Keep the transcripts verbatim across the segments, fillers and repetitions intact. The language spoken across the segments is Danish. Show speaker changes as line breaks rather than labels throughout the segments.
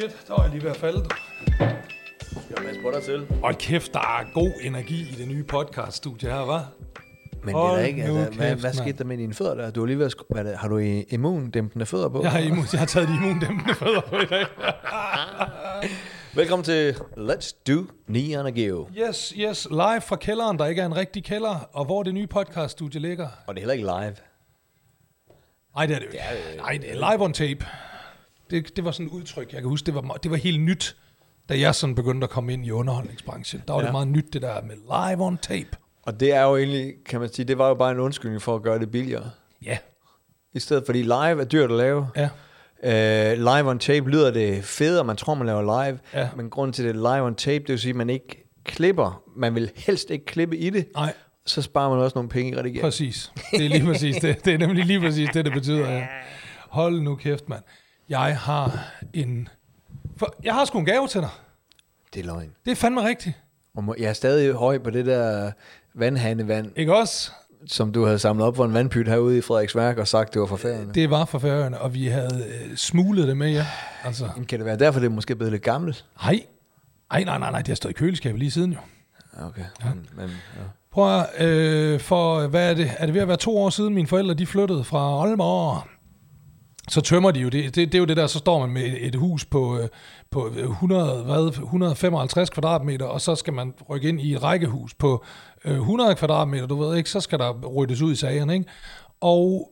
fedt. Der var jeg lige ved at falde.
Jeg masse på dig til.
Og kæft, der er god energi i det nye podcaststudie her, hva'?
Men det er da ikke, altså,
kæft,
hvad, hvad
man.
skete der med dine fødder der? Du er lige ved at, sk- hvad er det, har du immundæmpende fødder på?
Jeg har, immun, jeg har taget de immundæmpende fødder på i dag.
Velkommen til Let's Do Neon Geo.
Yes, yes, live fra kælderen, der ikke er en rigtig kælder, og hvor det nye podcaststudie ligger.
Og det er heller ikke live.
Nej, det er det jo ikke. Nej, det er live on tape. Det, det var sådan et udtryk, jeg kan huske, det var, det var helt nyt, da jeg sådan begyndte at komme ind i underholdningsbranchen. Der var ja. det meget nyt, det der med live on tape.
Og det er jo egentlig, kan man sige, det var jo bare en undskyldning for at gøre det billigere.
Ja.
I stedet fordi live er dyrt at lave.
Ja.
Uh, live on tape lyder det federe, man tror, man laver live.
Ja.
Men grunden til det live on tape, det vil sige, at man ikke klipper. Man vil helst ikke klippe i det.
Nej.
Så sparer man også nogle penge i redigering.
Præcis. Det er lige præcis det. Det er nemlig lige præcis det, det betyder. Ja. Hold nu kæft, mand. Jeg har en... For jeg har sgu en gave til dig.
Det er løgn.
Det er fandme rigtigt.
Og må- jeg er stadig høj på det der vandhanevand,
Ikke også?
som du havde samlet op for en vandpyt herude i Frederiksværk og sagt, det var for Færøerne.
Det var for Færøerne, og vi havde øh, smuglet det med, ja. Altså,
Jamen, kan det være derfor, det er måske blevet lidt gammelt?
nej. Ej, nej, nej, nej, det har stået i køleskabet lige siden jo.
Okay. Ja. Men, men, ja.
Prøv at, øh, for, hvad er det? Er det ved at være to år siden, mine forældre, de flyttede fra Aalborg? Så tømmer de jo det. Det, det er jo det der, så står man med et, et hus på, øh, på hundrede, hvad, et hundrede og femoghalvtreds kvadratmeter, og så skal man rykke ind i et rækkehus på øh, hundrede kvadratmeter, du ved ikke, så skal der ryddes ud i sagerne, ikke? Og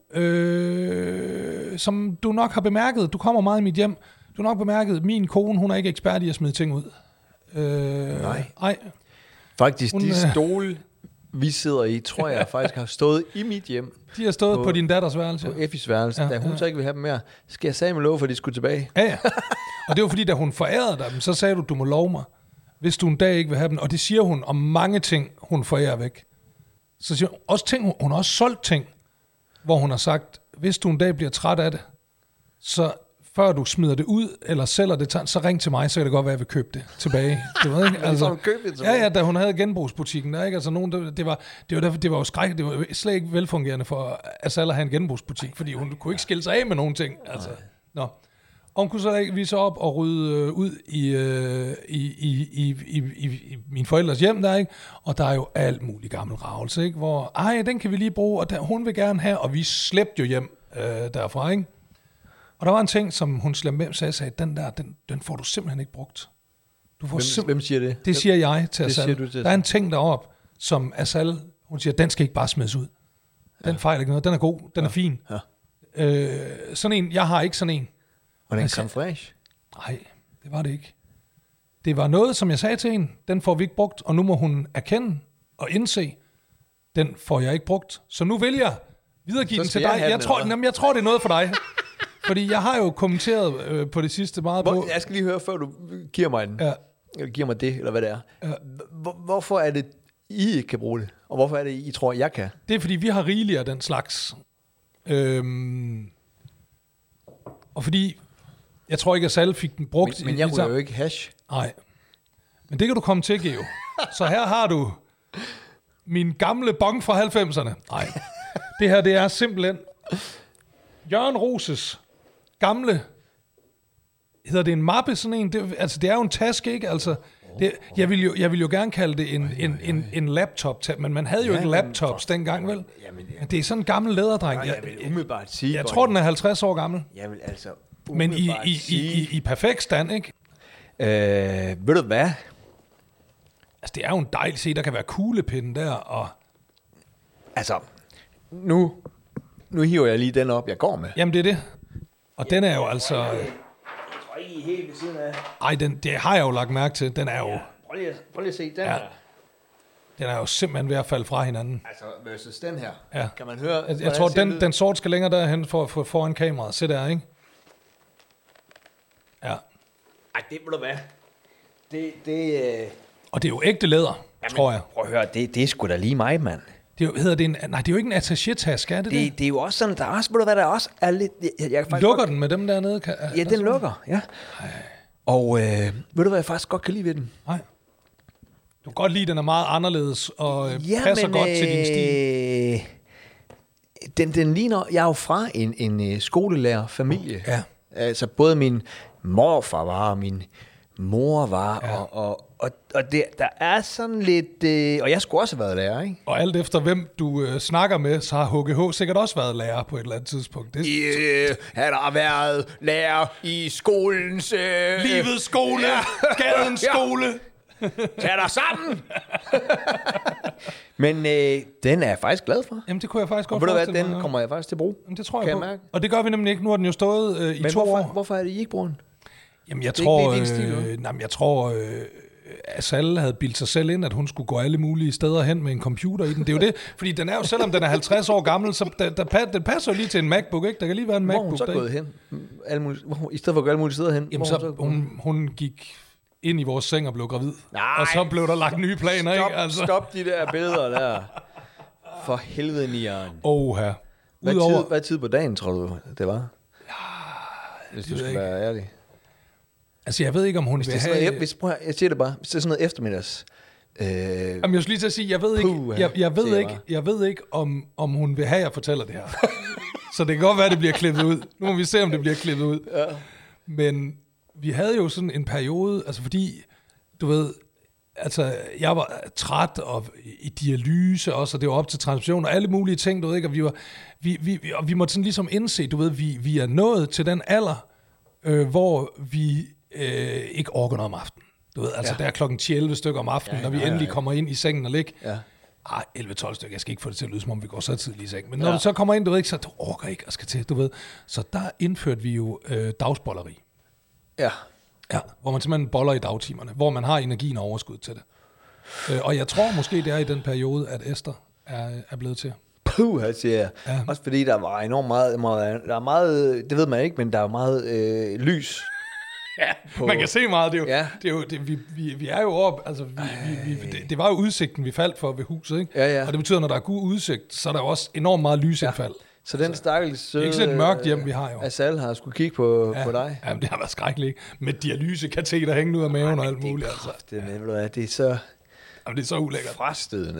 øh, som du nok har bemærket, du kommer meget i mit hjem, du har nok bemærket, min kone, hun er ikke ekspert i at smide ting ud. Øh,
Nej.
Nej.
Faktisk,
Hun,
de
øh,
stole, vi sidder i, tror jeg faktisk har stået i mit hjem.
De har stået på,
På-
på din datters værelse.
På Effis værelse.
Ja,
Da hun
ja.
så ikke vil have dem mere, skal jeg sige med lov, for de skulle tilbage.
Ja, ja. Og det var fordi, da hun forærede dig dem, så sagde du, du må love mig, hvis du en dag ikke vil have dem. Og det siger hun om mange ting, hun forærer væk. Så siger hun også ting, hun har også solgt ting, hvor hun har sagt, hvis du en dag bliver træt af det, så før du smider det ud, eller sælger det, så ring til mig, så kan det godt være, at jeg vil købe det tilbage. Du ved ikke?
Altså, får du købt det tilbage?
Ja, ja, da hun havde genbrugsbutikken der, ikke? Altså nogen, det, det, var, det, var, derfor, det var jo skræk, det var slet ikke velfungerende for Asal at have en genbrugsbutik, fordi hun kunne ikke skille sig af med nogen ting. Altså. Nå. Og hun kunne så ikke vise op og rydde øh, ud i, øh, i, i, i, i, i, i min forældres hjem der, ikke? Og der er jo alt muligt gammel ravelse, ikke? Hvor, ej, den kan vi lige bruge, og der, hun vil gerne have, og vi slæbte jo hjem øh, derfra, ikke? Og der var en ting, som hun slæbte med, så jeg sagde, den der, den, den får du simpelthen ikke brugt. Du får
Hvem,
simp-
hvem siger det?
det siger jeg til
Det
Asal.
siger du til
Der er en ting deroppe, som Asal, hun siger, den skal ikke bare smides ud. Den ja. fejler ikke noget, den er god, den ja. er fin.
Ja.
Øh, sådan en, jeg har ikke sådan en.
Og den
Altså-
creme fraiche?
Nej, det var det ikke. Det var noget, som jeg sagde til hende, den får vi ikke brugt, og nu må hun erkende og indse, den får jeg ikke brugt. Så nu vil jeg videregive
Så
den
skal
til
jeg
dig.
have
Jeg
den,
tror,
eller
jamen, jeg tror, det er noget for dig. Fordi jeg har jo kommenteret øh, på det sidste meget på...
Hvor, jeg skal lige høre, før du giver mig den.
Ja.
Eller giver mig det, eller hvad det er.
Ja.
Hvor, hvorfor er det, I ikke kan bruge det? Og hvorfor er det, I tror, jeg kan?
Det er, fordi vi har rigeligt af den slags. Øhm, og fordi... Jeg tror ikke, at Sal fik den brugt.
Men, men
i-
jeg
i
ryger
sam-
jo ikke hash.
Nej. Men det kan du komme til, Geo. Så her har du min gamle bong fra halvfemserne. Nej. Det her, det er simpelthen Jørgen Roses gamle, hedder det en mappe, sådan en? Det, altså, det er jo en taske, ikke? Altså, det, jeg, vil jo, jeg vil jo gerne kalde det en, en, en, en laptop, men man havde jo
Ja,
ikke
men
laptops
for-
dengang, vel?
Jamen,
Men det er sådan en gammel læderdreng.
Jeg,
Jeg,
jeg vil umiddelbart sige...
jeg
Bonnie,
tror, den er halvtreds år gammel.
Jeg vil altså
Men i,
umiddelbart
i, i,
sige...
i, i perfekt stand, ikke?
Øh, ved du hvad?
Altså, det er jo en dejlig se, der kan være kuglepinde der, og...
Altså, nu, nu hiver jeg lige den op, jeg går med.
Jamen, det er det. Og den er jo altså...
Jeg tror ikke, I er helt ved siden af.
Ej, den, det har jeg jo lagt mærke til. Den er jo,
Prøv lige, at- prøv lige at se den
Ja.
her.
den er jo simpelthen ved at falde fra hinanden.
Altså, versus den her.
Ja.
Kan man høre...
Jeg, jeg
hvordan
tror,
ser
den,
det?
den sort skal længere derhen for, for, foran kameraet. Se der, ikke? Ja.
Ej, det ved du hvad? Det, det... Øh...
Og det er jo ægte læder, Jamen, tror jeg.
Prøv at høre, det, det er sgu da lige mig, mand.
Det er jo, hedder det en, nej, det er jo ikke en attaché-taske, er det det?
Det, det er jo også sådan, der er også, ved du hvad, der også er lidt... Jeg, jeg kan faktisk
Lukker
godt,
den med dem dernede? Kan,
Ja, den lukker, ja. Og øh, ved du hvad, jeg faktisk godt kan lide ved den?
Nej. Du kan godt lide, at den er meget anderledes og øh,
Ja,
passer
men,
godt til din stil.
Øh, den, den ligner... Jeg er jo fra en, en øh, skolelærerfamilie.
Ja.
Altså både min morfar var, og min mor var, ja. og, og, og, og det, der er sådan lidt... Øh, og jeg skulle også have været lærer, ikke?
Og alt efter hvem du øh, snakker med, så har H G H sikkert også været lærer på et eller andet tidspunkt. Det,
Øh, han har været lærer i skolens... Øh,
livets skole,
ja.
gadens
Ja.
skole.
Tag dig sammen! Men øh, den er jeg faktisk glad for.
Jamen, det kunne jeg faktisk
Og
godt
ved du hvad,
forestille
den
mig.
kommer jeg faktisk til at bruge.
Jamen, det tror
Kan
jeg
jeg
på.
mærke?
Og det gør vi nemlig ikke. Nu har den jo stået øh, i
Men
to
hvorfor,
år.
hvorfor er det, I ikke bruger den?
Jamen, jeg
Det er
tror,
ikke din stil,
øh, nej, men jeg tror, øh, Asal havde bildt sig selv ind, at hun skulle gå alle mulige steder hen med en computer i den. Det er jo det, fordi den er jo, selvom den er halvtreds år gammel, så der, der, den passer jo lige til en MacBook, ikke? Der kan lige være en
Hvor er
MacBook.
hun så
der,
gået hen? Alle mulige, hvor, I stedet for at gå alle mulige steder hen?
Jamen,
hvor
så,
hun,
hun, hun gik ind i vores seng og blev gravid.
Nej,
og så blev der lagt nye planer,
stop,
ikke? Altså.
Stop de der billeder der. For helvede, nieren.
Åh, her.
Hvad,
Udover,
tid, hvad tid på dagen, tror du, det var? Ja, hvis du
ved
skal
jeg
være ærlig.
altså, jeg ved ikke, om hun
Hvis det
vil
er sådan
have...
noget, hvis, prøv, at- jeg siger det bare, hvis det er sådan noget eftermiddags... Øh,
Jamen, jeg skulle lige til at sige, jeg ved ikke,
Puh,
jeg, jeg ved
siger jeg
ikke, jeg ved ikke om, om hun vil have, at jeg fortæller det her. Så det kan godt være, at det bliver klippet ud. Nu må vi se, om det bliver klippet ud.
ja.
Men vi havde jo sådan en periode, altså fordi, du ved, altså jeg var træt og i dialyse også, og det var op til transplantation og alle mulige ting, du ved ikke, og vi var, vi, vi, vi, og vi måtte sådan ligesom indse, du ved, vi, vi er nået til den alder, øh, hvor vi øh, ikke orker noget om aftenen. Du ved, altså ja. Der er klokken ti elleve stykker om aftenen, ja, når vi
ja, ja,
endelig
ja.
kommer ind i sengen og ligger.
Ja.
Ah, elleve tolv stykker, jeg skal ikke få det til at lyde, som om vi går så tidligt i seng. Men når
Ja.
du så kommer ind, du ved ikke, så du orker ikke og skal til, du ved. Så der indførte vi jo øh, dagsbolleri.
Ja.
Ja, hvor man simpelthen boller i dagtimerne, hvor man har energien og overskud til det. Øh, og jeg tror måske, det er i den periode, at Esther er, er blevet til.
Puh, jeg siger.
Ja.
Også fordi der var enormt meget, meget, der er meget, det ved man ikke, men der er meget øh, lys.
Ja,
På-
man kan se meget. Det er jo,
Ja.
det er jo, det, vi, vi, vi er jo op, altså vi, vi, vi, det, det var jo udsigten, vi faldt for ved huset, ikke?
Ja, ja.
Og det betyder, når der er god udsigt, så er der jo også enormt meget lysindfald.
Så den stakkels søde...
Det er ikke sådan et mørkt hjem, vi har jo.
Asal har skulle kigge på,
Ja,
på dig.
Jamen, det har været skrækkeligt, ikke? Med dialyse, kateter hængende ud af maven og alt muligt. Altså.
Det, er, ved du hvad, det er så
Jamen, det er så ulækkert.
frastødende.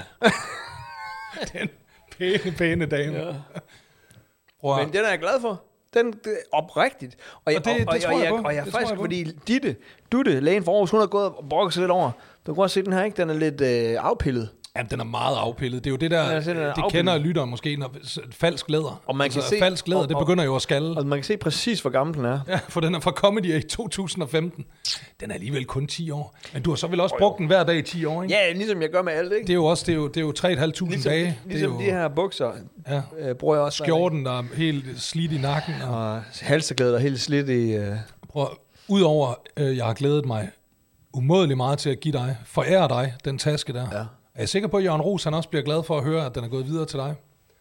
Den pæne, pæne dame. Ja. Prøv at,
Men den er jeg glad for. Den det er oprigtigt. Og, jeg,
Og det-
og,
det
og,
tror
og,
jeg
jeg,
på.
og jeg
Det
faktisk,
tror jeg på.
fordi Ditte, Dutte, lægen for Aarhus, hun har gået og brokket sig lidt over. Du kan godt se, den her ikke, den er lidt øh, afpillet.
Jamen, den er meget afpillet. Det er jo det der,
Ja, den er
det
afpillet.
kender lytteren måske, når falsk læder.
Og man
altså,
kan se-
falsk læder,
og-
det
og-
begynder jo at skalle.
Og man kan se præcis, hvor gammel den er.
Ja, for den er fra Comedy i to tusind og femten. Den er alligevel kun ti år. Men du har så vel også brugt den hver dag i ti år, ikke?
Ja, ligesom jeg gør med alt, ikke?
Det er jo også, det er jo, det er jo tre tusind fem hundrede
Ligesom,
dage.
ligesom
det
de
er jo,
her bukser
ja,
øh, bruger jeg også.
skjorten, der er helt slidt i nakken. Og,
Og halsterklæder, der er helt slidt i... Øh,
prøv, udover, øh, jeg har glædet mig umådeligt meget til at give dig, forære dig den taske der.
Ja.
Er jeg sikker på, at Jørgen Ros, han også bliver glad for at høre, at den er gået videre til dig?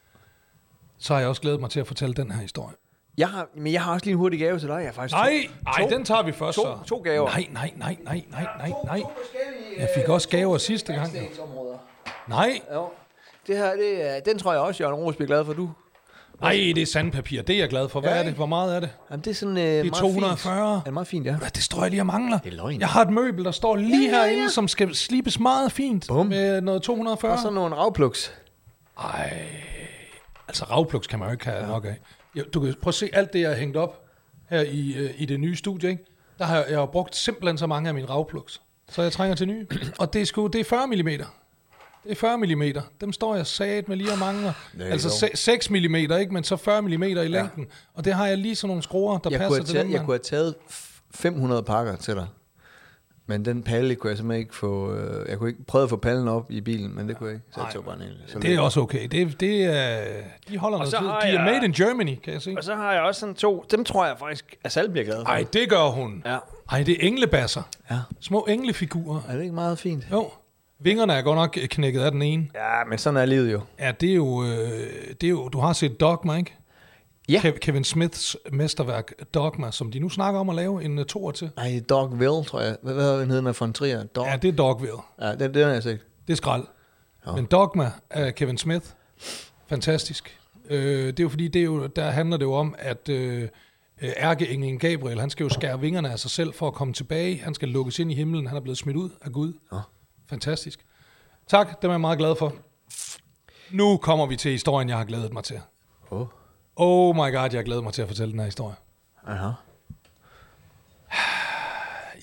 Så har jeg også glædet mig til at fortælle den her historie.
jeg har, men jeg har også lige en hurtig gave til dig. Jeg har faktisk
Nej,
to,
nej,
to,
den tager vi først
to,
så.
to gaver.
Nej, nej, nej, nej, nej, nej, nej.
forskellige,
Jeg fik også gaver sidste gang. jo.
backstageområder.
Nej,
Jo. Det her, det er, den tror jeg også, Jørgen Ros bliver glad for, du.
nej, det er sandpapir. Det er jeg glad for. Hvad
Ja,
er det?
ikke?
Hvor meget er det?
Jamen, det er sådan øh,
Det er to hundrede og fyrre.
Er det meget fint, ja.
Hvad, det står jeg lige og mangler.
Det er løgn.
Jeg har et møbel, der står lige
Ja, ja, ja.
herinde, som skal slibes meget fint.
Bum.
Med noget to hundrede og fyrre.
Og så nogle ravpluks.
Ej, altså ravpluks kan man jo ikke have ja. nok af. Jeg, du kan prøve at se alt det, jeg har hængt op her i, øh, i det nye studie, ikke? Der har jeg, jeg har brugt simpelthen så mange af mine ravpluks. Så jeg trænger til nye. Og det er, sgu, det er fyrre millimeter. Det er fyrre millimeter. Dem står jeg sat med lige og mangler.
er
Altså
sjovt.
se, seks millimeter, ikke? Men så fyrre millimeter i længden. Ja. Og det har jeg lige sådan nogle skruer, der
Jeg kunne,
passer
have
til
taget,
dem.
jeg
man-
kunne have taget fem hundrede pakker til dig. Men den palle kunne jeg simpelthen ikke få... Øh, jeg kunne ikke prøve at få pallen op i bilen, men det kunne jeg ikke. Så jeg tog bare en hel. Så
Det er også okay. Det, det er, de holder noget
så
tid.
har
De er
jeg-
made in Germany, kan jeg se.
Og så har jeg også sådan to... Dem tror jeg faktisk, at Sal bliver glad for.
Ej, det gør hun.
Ja.
Ej, det er englebasser.
Ja.
Små englefigurer.
Er det ikke meget fint?
Jo. Vingerne er godt nok knækket af den ene.
Ja, men sådan er livet jo.
Ja, det er jo... Øh, det er jo du har set Dogma, ikke?
Ja.
Kev- Kevin Smiths mesterværk Dogma, som de nu snakker om at lave en uh, toer til.
Ej, Dogville, tror jeg. Hvad, hvad hedder den von Trier? Dog.
Ja, det er Dogville.
Ja, det, det har jeg set.
Det er skrald.
Ja.
Men Dogma af Kevin Smith, fantastisk. Øh, det er jo fordi, det er jo, der handler det jo om, at øh, ærkeenglen Gabriel, han skal jo skære vingerne af sig selv for at komme tilbage. Han skal lukkes ind i himlen. Han er blevet smidt ud af Gud.
Ja.
Fantastisk. Tak, det er jeg meget glad for. Nu kommer vi til historien, jeg har glædet mig til.
Oh.
Oh my god, jeg har glædet mig til at fortælle den her historie.
Aha.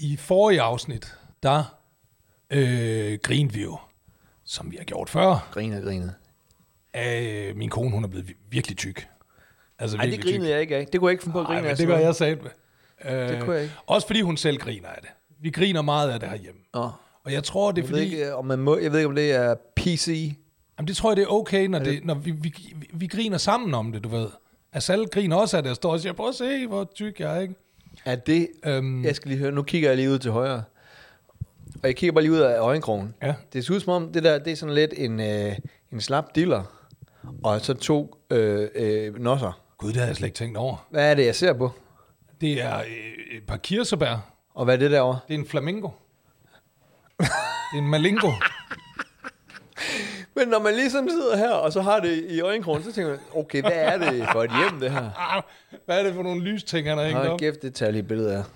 i forrige afsnit, der øh, grinede vi jo, som vi har gjort før.
Griner, grinet.
Øh, min kone, hun er blevet virkelig tyk. Altså,
Nej, det grinede jeg ikke af. Det kunne jeg ikke finde på at grine af.
Det gør jeg sagt med. Øh,
det kunne jeg ikke.
Også fordi hun selv griner af det. Vi griner meget af det herhjemme.
Oh.
Og jeg tror, det er
jeg
fordi...
Ved ikke, om man må, jeg ved ikke, om det er P C.
Jamen, det tror jeg, det er okay, når,
er
det,
det?
når vi, vi, vi, vi griner sammen om det, du ved. Altså, alle griner også af det, og står og siger, prøv at se, hvor tyk jeg er, ikke?
Er det...
Øhm,
jeg skal lige høre, nu kigger jeg lige ud til højre. Og jeg kigger bare lige ud af øjenkrogen.
Ja.
Det ser ud som om, det der, det er sådan lidt en, øh, en slap diller. Og så to øh, øh, nosser.
Gud, det har jeg slet ikke tænkt over.
Hvad er det, jeg ser på?
Det er øh, et par kirsebær.
Og hvad er det derovre?
Det er en flamingo. Det er en malingo.
Men når man ligesom sidder her, og så har det i øjenkrogen, så tænker man, okay, hvad er det for et hjem, det her?
Hvad er det for nogle lysting, han har hængt op?
Hold kæft, det tager lige billeder af.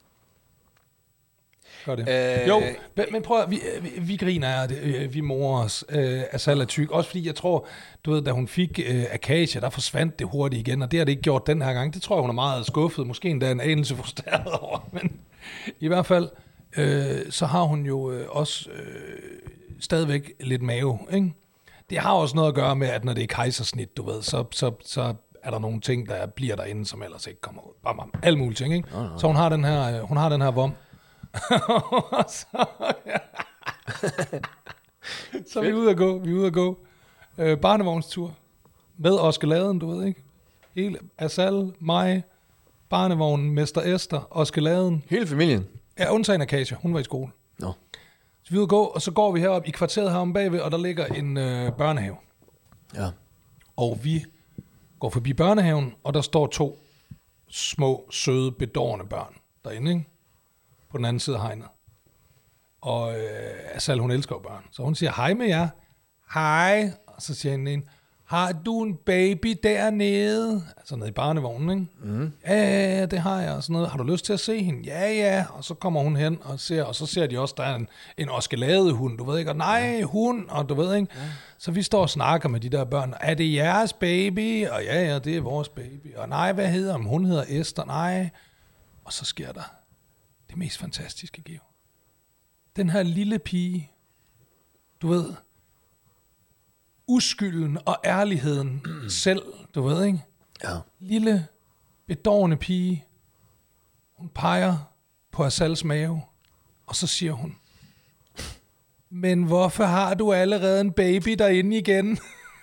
Gør det. Øh, jo, men prøv at, vi, vi, vi griner af det, vi morer os øh, af salg af tyk. Også fordi jeg tror, du ved, da hun fik øh, Acacia, der forsvandt det hurtigt igen, og det har det ikke gjort den her gang. Det tror jeg, hun er meget skuffet, måske endda en anelse frustreret over. Men i hvert fald, øh, så har hun jo øh, også øh, stadigvæk lidt mave, ikke? Det har også noget at gøre med, at når det er kejsersnit, du ved, så, så, så er der nogle ting, der bliver derinde, som ellers ikke kommer ud. Bam, bam, alle mulige ting, ikke? Oh, no. Så hun har den her, øh, hun har den her vom. så, ja. så vi er ude at gå, vi er ude at gå. Øh, barnevognstur med Oscar Laden, du ved ikke. Hele Asal, mig, barnevognen, Mester Esther, Oscar Laden.
Hele familien?
Ja, undtagen Acacia, hun var i skole.
Nå.
Så vi er ude at gå, og så går vi herop i kvarteret herom bagved, og der ligger en øh, børnehave.
Ja.
Og vi går forbi børnehaven, og der står to små, søde, bedårende børn derinde, ikke? På den anden side af hegnet. Og øh, Asal, hun elsker jo børn. Så hun siger, hej med jer. Hej. Og så siger hende en, har du en baby dernede? Altså nede i barnevognen, ikke? Mm. Ja, ja, ja, det har jeg. Og sådan noget. Har du lyst til at se hende? Ja, ja. Og så kommer hun hen og ser, og så ser de også, der er en, en oskalade hund, du ved ikke? Og nej, hund, og du ved ikke? Ja. Så vi står og snakker med de der børn. Er det jeres baby? Og ja, ja, det er vores baby. Og nej, hvad hedder hun? Hun hedder Esther. Nej. Og så sker der det mest fantastiske, Geo. Den her lille pige, du ved, uskylden og ærligheden selv, du ved, ikke?
Ja.
Lille, bedårende pige, hun peger på Asals mave, og så siger hun, men hvorfor har du allerede en baby derinde igen?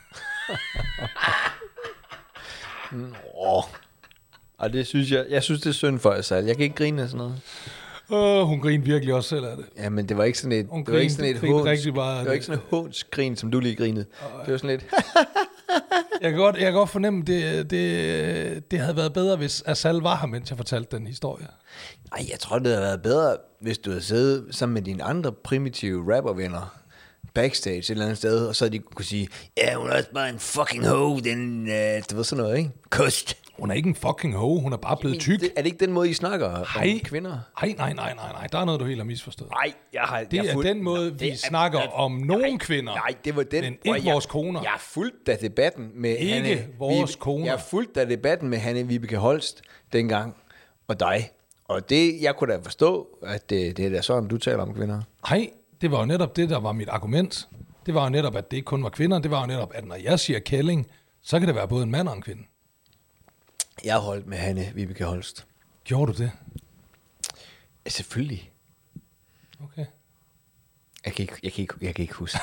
Åh. Og det synes jeg, jeg synes det er synd for Asal. Jeg kan ikke grine af sådan noget.
Oh, hun griner virkelig også selv af det.
Ja, men det var ikke sådan et,
hun
det var ikke sådan et håns,
rigtig meget
det var ikke sådan et hånsgrin, som du lige grinede. Oh, det var sådan lidt.
jeg kan godt, jeg kan godt fornemme, det, det, det havde været bedre, hvis Asal var her, mens jeg fortalte den historie.
Nej, jeg tror, det havde været bedre, hvis du havde siddet sammen med dine andre primitive rappervenner backstage et eller andet sted, og så de kunne sige, ja, hun er også bare en fucking hoe, den, øh, du ved sådan noget, ikke? Kost.
Hun er ikke en fucking hoe, hun er bare blevet tyk.
Det, er det ikke den måde, I snakker
Hej.
om kvinder?
Nej, nej, nej, nej, nej, der er noget, du helt har misforstået.
Nej, jeg har...
Det
jeg
er
fuld,
den måde, vi
det,
snakker
jeg,
om nogle
nej,
kvinder,
nej, det var den,
men ikke
jeg,
vores koner.
Jeg har fulgt da debatten med
ikke
Hanne...
vores
Vibe,
koner.
Jeg har fulgt da debatten med Hanne Vibeke Holst dengang, og dig. Og det, jeg kunne da forstå, at det, det er da sådan, du taler om kvinder.
Nej, det var jo netop det, der var mit argument. Det var jo netop, at det ikke kun var kvinder. Det var jo netop, at når jeg siger kælling, så kan det være både en mand og en kvinde.
Jeg har holdt med Hanne Vibeke Holst.
Gjorde du det?
Ja, selvfølgelig.
Okay.
Jeg kan ikke, jeg kan ikke, jeg kan ikke huske.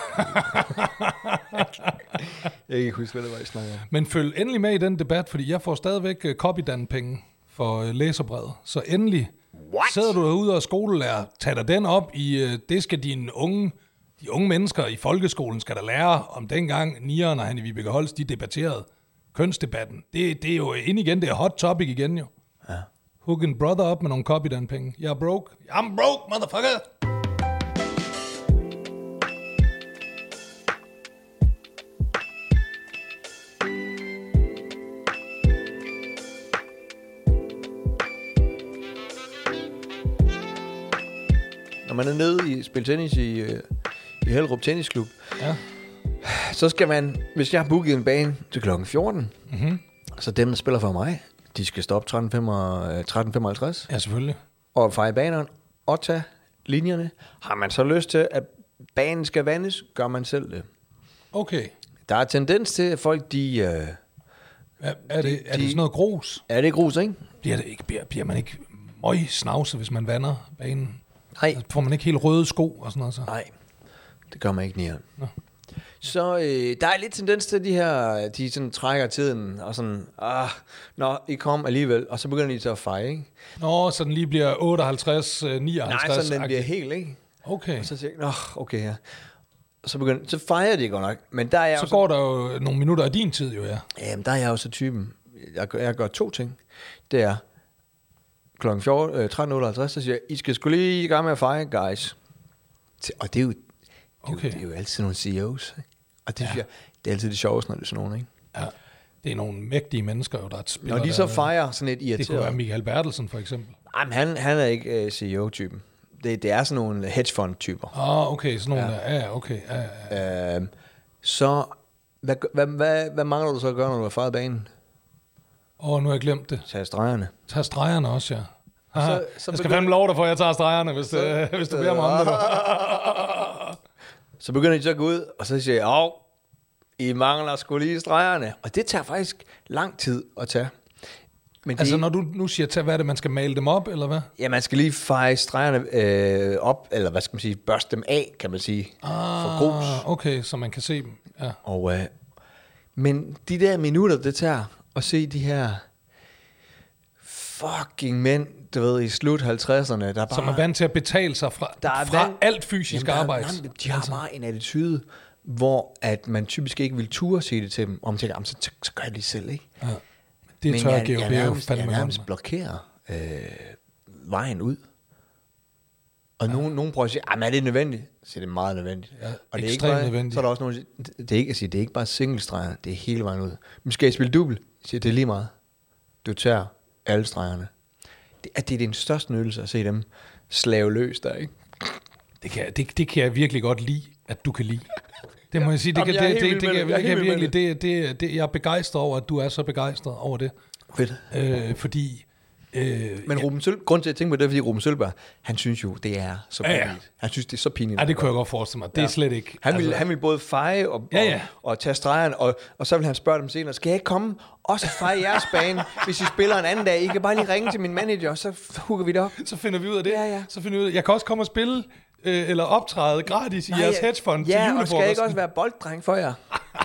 jeg kan ikke huske, hvad det var, jeg snakkede om.
Men følg endelig med i den debat, fordi jeg får stadigvæk uh, copydan-penge for uh, læserbrevet. Så endelig
What?
sidder du derude og skolelærer, tag dig den op i, uh, det skal dine unge, de unge mennesker i folkeskolen skal der lære om dengang Nieren og Hanne Vibeke Holst, de debatterede kønsdebatten. Det, det er jo ind igen, det er hot topic igen jo.
Ja.
Hook en brother op med nogle copydan-penge. Jeg er broke. I'm broke, motherfucker!
Når man er nede i spil tennis i, uh, i Hellerup Tennisklub,
ja.
så skal man, hvis jeg har booket en bane til klokken fjorten,
Mm-hmm.
så dem, der spiller for mig, de skal stoppe tretten femoghalvtreds
Ja, selvfølgelig.
og feje banerne, at tage linjerne. Har man så lyst til, at banen skal vandes, gør man selv det.
Okay.
Der er tendens til, at folk, de... Øh,
er, er, det,
de,
er det sådan noget grus?
Er det grus, ikke?
Bliver, det ikke, bliver, bliver man ikke møg snavse, hvis man vander banen?
Nej.
Får man ikke helt røde sko og sådan noget så?
Nej, det gør man ikke mere.
Nå.
Så øh, der er lidt tendens til, de her, de sådan trækker tiden, og sådan, ah, nå, I kom alligevel, og så begynder de så at feje, ikke?
Nå, så den lige bliver otteoghalvtreds, nioghalvtreds.
Nej, så den bliver helt, ikke?
Okay.
Og så siger jeg, nå, okay, ja. Og så, begynder, så fejrer de godt nok, men der er jeg
så
jo
går der jo nogle minutter af din tid, jo, ja.
Jamen, der er jeg jo så typen, jeg gør, jeg gør to ting. Det er, klokken tretten otteoghalvtreds, så siger jeg, I skal sgu lige i gang med at fejre, guys. Og det er jo, det er
Okay.
jo, det er jo altid nogle C E O's, ikke? Og det,
Ja.
synes jeg, det er altid det sjoveste, når det er sådan nogen, ikke?
Ja. Det er nogle mægtige mennesker, jo, der spiller.
Når de så
der,
fejrer sådan et
det kunne være
irriteret...
Michael Bertelsen, for eksempel.
Jamen, han, han er ikke uh, C E O-typen. Det, det er sådan nogle hedgefund-typer.
Åh, oh, okay, sådan nogle
Ja.
der. Ja, okay. Ja, ja.
Uh, så, hvad, hvad, hvad, hvad mangler du så at gøre, når du har fejret banen?
Åh, oh, nu har jeg glemt det.
Tag stregerne.
Tag stregerne også, ja. Aha.
Så-
Så,
så
så jeg skal
begynder-
fandme love dig for, at jeg tager stregerne, hvis, så, øh, hvis du beder mig om det.
Så begynder de så at gå ud, og så siger jeg, åh, I mangler sgu lige stregerne. Og det tager faktisk lang tid at tage. Men det,
Altså, når du nu siger, tag, hvad er det, man skal male dem op, eller hvad?
ja, man skal lige feje stregerne øh, op, eller hvad skal man sige, børste dem af, kan man sige, ah, for grus.
Okay, så man kan se dem. Ja.
Og, øh, men de der minutter, det tager at se de her fucking mænd, du ved, i slut halvtredserne, der bare...
Som er vant til at betale sig fra,
Der er
fra
vand-
alt fysisk
Jamen, der er-
arbejde.
nej, de har bare en attitude, hvor at man typisk ikke vil ture sige det til dem, og man tænker, så, så, så gør jeg det lige selv, ikke?
Ja. Det
Men
tør
jeg,
G O B
jeg,
jo
nærmest, jeg
fandme
nærmest
godt.
blokerer øh, vejen ud. Og ja. nogen, nogen prøver at sige, ah, men er det nødvendigt? Så det er meget nødvendigt.
Ja,
og det er ikke
ekstremt
bare,
nødvendigt.
Så er der også nogen, der siger, det er ikke, altså, det er ikke bare singlestreger, det er hele vejen ud. Men skal jeg spille dubbel? Jeg siger, det er lige meget. Du tager alle stregerne. Det er, det er din største nydelse at se dem slave løs der, ikke?
Det kan, det, det kan jeg virkelig godt lide, at du kan lide. Det må jeg sige, det
Jamen,
kan,
jeg er
det,
helt
det,
vild
det,
med
det,
det. Jeg er
kan
helt
jeg
vild med
virkelig, det, det, det, jeg er begejstret over, at du er så begejstret over det.
Fedt.
Øh, fordi... Øh,
Men Ruben Sølberg, grund til at jeg tænker på det, er, fordi Ruben Sølberg, han synes jo, det er så
Ja, ja.
pinligt. Han synes, det er så pinligt.
ja, det kunne jeg godt forestille mig. Det er
Ja.
slet ikke...
Han vil, han vil både feje og,
Ja, ja.
og, og tage stregen, og, og så vil han spørge dem senere, skal jeg ikke komme også feje jeres bane, hvis I spiller en anden dag? I kan bare lige ringe til min manager, og så hugger vi det op.
Så finder vi ud af det.
Ja, ja.
Så finder vi ud af, jeg kan også komme og spille, øh, eller optræde gratis i jeres
ja,
hedgefond til
ja, og
julefrokosten.
skal jeg ikke også være bolddreng for jer?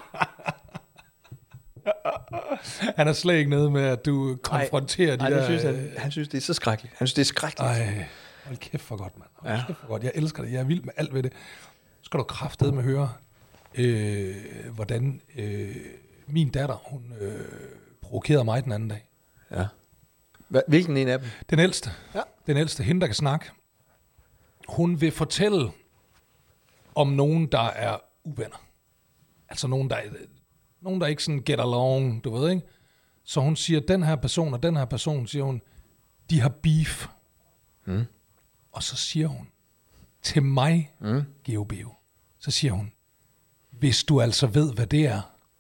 Han er slet ikke nede med, at du konfronterer
Ej,
de
det
der...
synes han, han synes, det er så skrækkeligt. Han synes, det er skrækkeligt.
Ej, hold kæft for godt, mand. Hold
Ja.
kæft for godt. Jeg elsker det. Jeg er vild med alt ved det. Så skal du kraftedeme høre, øh, hvordan øh, min datter, hun øh, provokerede mig den anden dag.
Ja. Hva, hvilken en af dem?
Den ældste.
Ja.
Den ældste, hende der kan snakke. Hun vil fortælle om nogen, der er uvenner. Altså nogen, der, nogen, der ikke sådan get along, du ved, ikke? Så hun siger, den her person og den her person, siger hun, de har beef.
Mm.
Og så siger hun, til mig,
Mm.
G O B O, så siger hun, hvis du altså ved, hvad det er.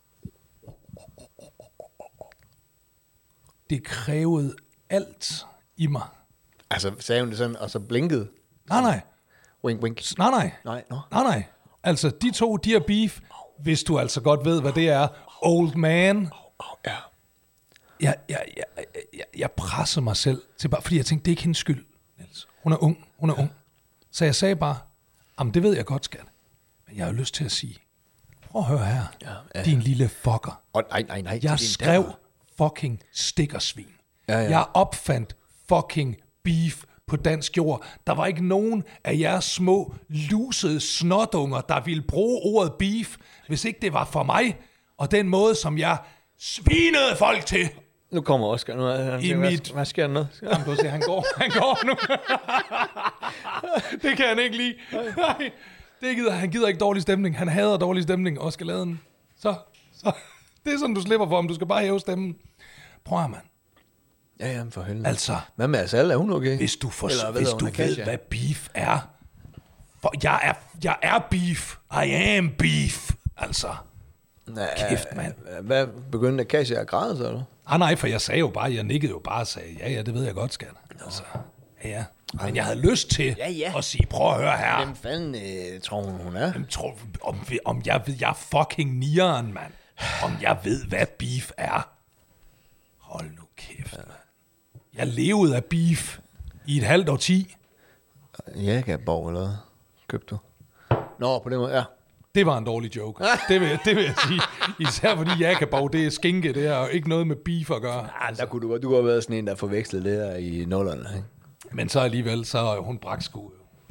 Det krævede alt i mig.
Altså, sagde hun det sådan, og så blinkede?
Nej, nej.
Wink, wink.
Nej, nej.
Nej, nå.
Nej, nej. Altså, de to, de har beef, hvis du altså godt ved, hvad det er. Old man.
Ja.
Jeg, jeg, jeg, jeg, jeg presser mig selv til bare, fordi jeg tænkte, det er ikke hendes skyld, Niels. Hun er ung, hun er ung. Så jeg sagde bare, jamen det ved jeg godt, skat. Men jeg har jo lyst til at sige, prøv at høre her,
Ja, ja.
din lille fucker.
Og nej, nej, nej.
Jeg
til din
skrev
datter.
fucking stikkersvin.
Ja, ja.
Jeg opfandt fucking beef på dansk jord. Der var ikke nogen af jeres små, lusede snotunger, der ville bruge ordet beef, hvis ikke det var for mig, og den måde, som jeg svinede folk til.
Nu kommer Oscar. Nu er han,
I
tænker,
mit-
hvad, hvad sker der nu?
Jamen, du ser, han går, han går nu. Det kan han ikke lide. Nej, det gider, han gider ikke dårlig stemning. Han hader dårlig stemning, Oscar Laden. Så, så, det er sådan, du slipper for ham. Du skal bare hæve stemmen. Prøv at, mand.
Ja, ja, for helvede.
Altså,
Hvad med Asal? Er hun okay?
hvis du, for,
Eller ved
hvis
hun,
du
Akasia?
ved, hvad beef er. For jeg er, jeg er beef. I am beef. Altså,
Nej,
kæft, mand.
Hvad begyndte Akasia at græde, så? Eller?
ah, nej, for jeg sagde jo bare, jeg nikkede jo bare og sagde, ja, ja, det ved jeg godt, skat. Altså, Ja, men jeg havde lyst til
ja, ja.
at sige, prøv at høre her.
Hvem fanden øh, tror hun, hun er?
Hvem tror, om, om jeg ved, jeg er fucking nieren, mand. Om jeg ved, hvad beef er. Hold nu kæft, mand. Jeg levede af beef i et halvt årti.
Jægerborg eller hvad? Købte du? Nå, på den måde, ja.
Det var en dårlig joke. det, vil, det vil jeg sige. Især fordi Jakobov, det er skinke, det har ikke noget med beef at gøre.
Ja, der kunne du godt, du kunne have været sådan en, der forvekslede det her i nullerne, ikke?
Men så alligevel, så er hun brækskud.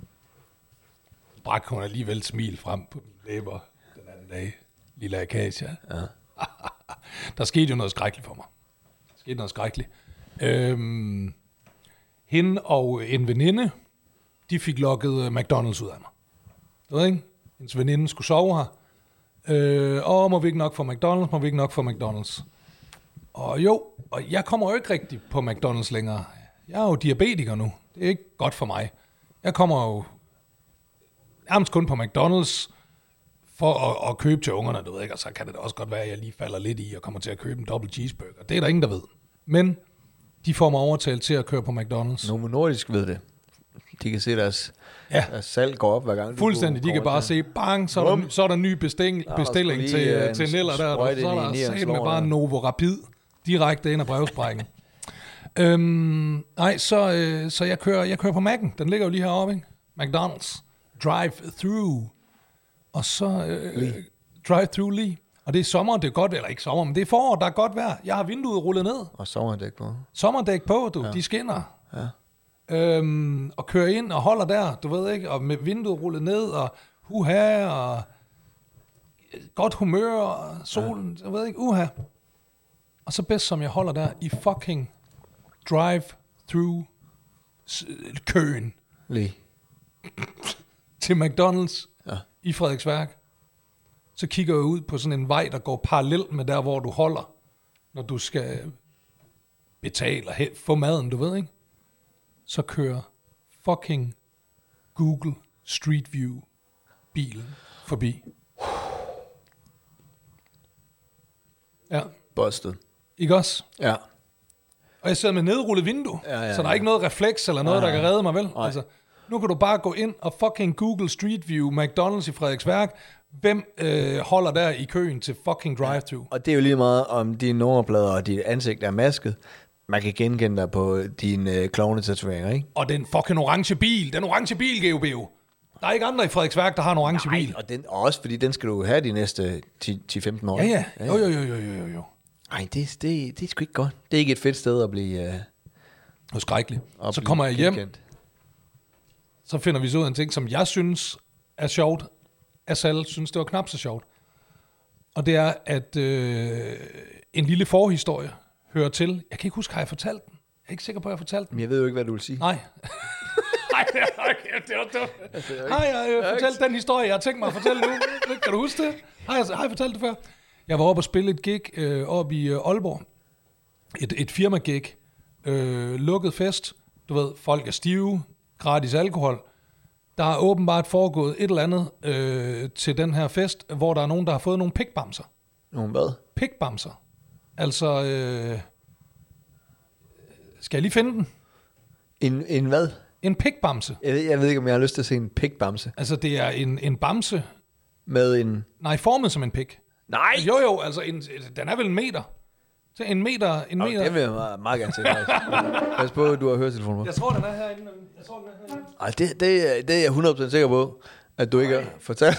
Brak hun alligevel smil frem på mine læber den anden dag. Lille Akasia. Ja. Der skete jo noget skrækkeligt for mig. Der skete noget skrækkeligt. Øhm, hende og en veninde, de fik lukket McDonald's ud af mig. Du ved ikke? Hendes veninde skulle sove her. Øh, og må vi ikke nok få McDonald's, må vi ikke nok få McDonald's. Og jo, og jeg kommer jo ikke rigtig på McDonald's længere. Jeg er jo diabetiker nu. Det er ikke godt for mig. Jeg kommer jo nærmest kun på McDonald's for at, at købe til ungerne, du ved ikke. Og så kan det da også godt være, at jeg lige falder lidt i og kommer til at købe en dobbelt cheeseburger. Det er der ingen, der ved. Men de får mig overtalt til at køre på McDonald's.
Novo Nordisk ved det. De kan se deres, ja. deres salg går op hver gang.
Fuldstændig. De kan bare se, bang, så er der, så er der en ny bestilling, ja, bestilling lige, til, uh, til Neller der. Så er der sat med bare Novo Rapid direkte ind af brevsprækken. øhm, nej, så, øh, så jeg kører, jeg kører på Mac'en. Den ligger jo lige heroppe, ikke? McDonald's. Drive-through. Og så øh, drive-through lige. Og det er sommer, det er godt, eller ikke sommer, men det er forår, der er godt vejr. Jeg har vinduet rullet ned.
Og sommerdæk på.
Sommerdæk på, du. Ja. De skinner. Ja. Øhm, og kører ind og holder der, du ved ikke, og med vinduet rullet ned, og uha, og godt humør, og solen, ja. Jeg ved ikke, uha. Og så bedst som jeg holder der i fucking drive-through køen.
Lige.
Til McDonald's
ja.
I Frederiksværk. Så kigger jeg ud på sådan en vej, der går parallelt med der, hvor du holder, når du skal betale og få maden, du ved ikke? Så kører fucking Google Street View bilen forbi. Ja.
Busted.
Ikke også?
Ja.
Og jeg sidder med nedrullet vindue, ja, ja, så der er ikke noget refleks eller noget, ja, der kan redde mig, vel? Nej. Altså, nu kan du bare gå ind og fucking Google Street View McDonald's i Frederiksværk. Hvem øh, holder der i køen til fucking drive-thru?
Og det er jo lige meget, om dine nummerplader og dit ansigt er masket. Man kan genkende dig på dine øh, klovnetatoveringer, ikke?
Og den fucking orange bil. Den orange bil, G O B O. Der er ikke andre i Frederiksværk, der har en orange
Nej,
bil.
Og, den, og også fordi den skal du have de næste ti til femten år.
Ja, ja. Jo, jo, jo, jo, jo, jo.
Nej, det, det, det er sgu ikke godt. Det er ikke et fedt sted at blive... Øh,
det er skrækkeligt. Så kommer jeg hjem. Genkendt. Så finder vi så ud af en ting, som jeg synes er sjovt. Asal synes, det var knap så sjovt. Og det er, at øh, en lille forhistorie hører til. Jeg kan ikke huske, har jeg fortalt den? Jeg er ikke sikker på, at jeg har fortalt den.
Men jeg ved jo ikke, hvad du vil sige.
Nej. Nej, det er okay, det var dumt. Har jeg øh, fortalt den historie, jeg har tænkt mig at fortælle nu? Kan du huske det? Har jeg, har jeg fortalt det før? Jeg var oppe og spille et gig øh, oppe i øh, Aalborg. Et, et firma-gig. Øh, lukket fest. Du ved, folk er stive. Gratis alkohol. Der er åbenbart foregået et eller andet øh, til den her fest, hvor der er nogen, der har fået nogle pikbamser.
Nogle hvad?
Pikbamser. Altså, øh, skal jeg lige finde den?
En, en hvad?
En pikbamse.
Jeg ved, jeg ved ikke, om jeg har lyst til at se en pikbamse.
Altså, det er en, en bamse.
Med en...
Nej, formet som en pik.
Nej!
Jo, jo, altså, en, den er vel en meter. Så en meter, en
okay,
meter.
Det vil jeg meget, meget gerne se. Pas på, du har høretelefonen på.
Jeg tror, den er herinde. Jeg tror, den er herinde.
Ej, det, det, det er jeg hundrede procent sikker på, at du ikke har fortalt.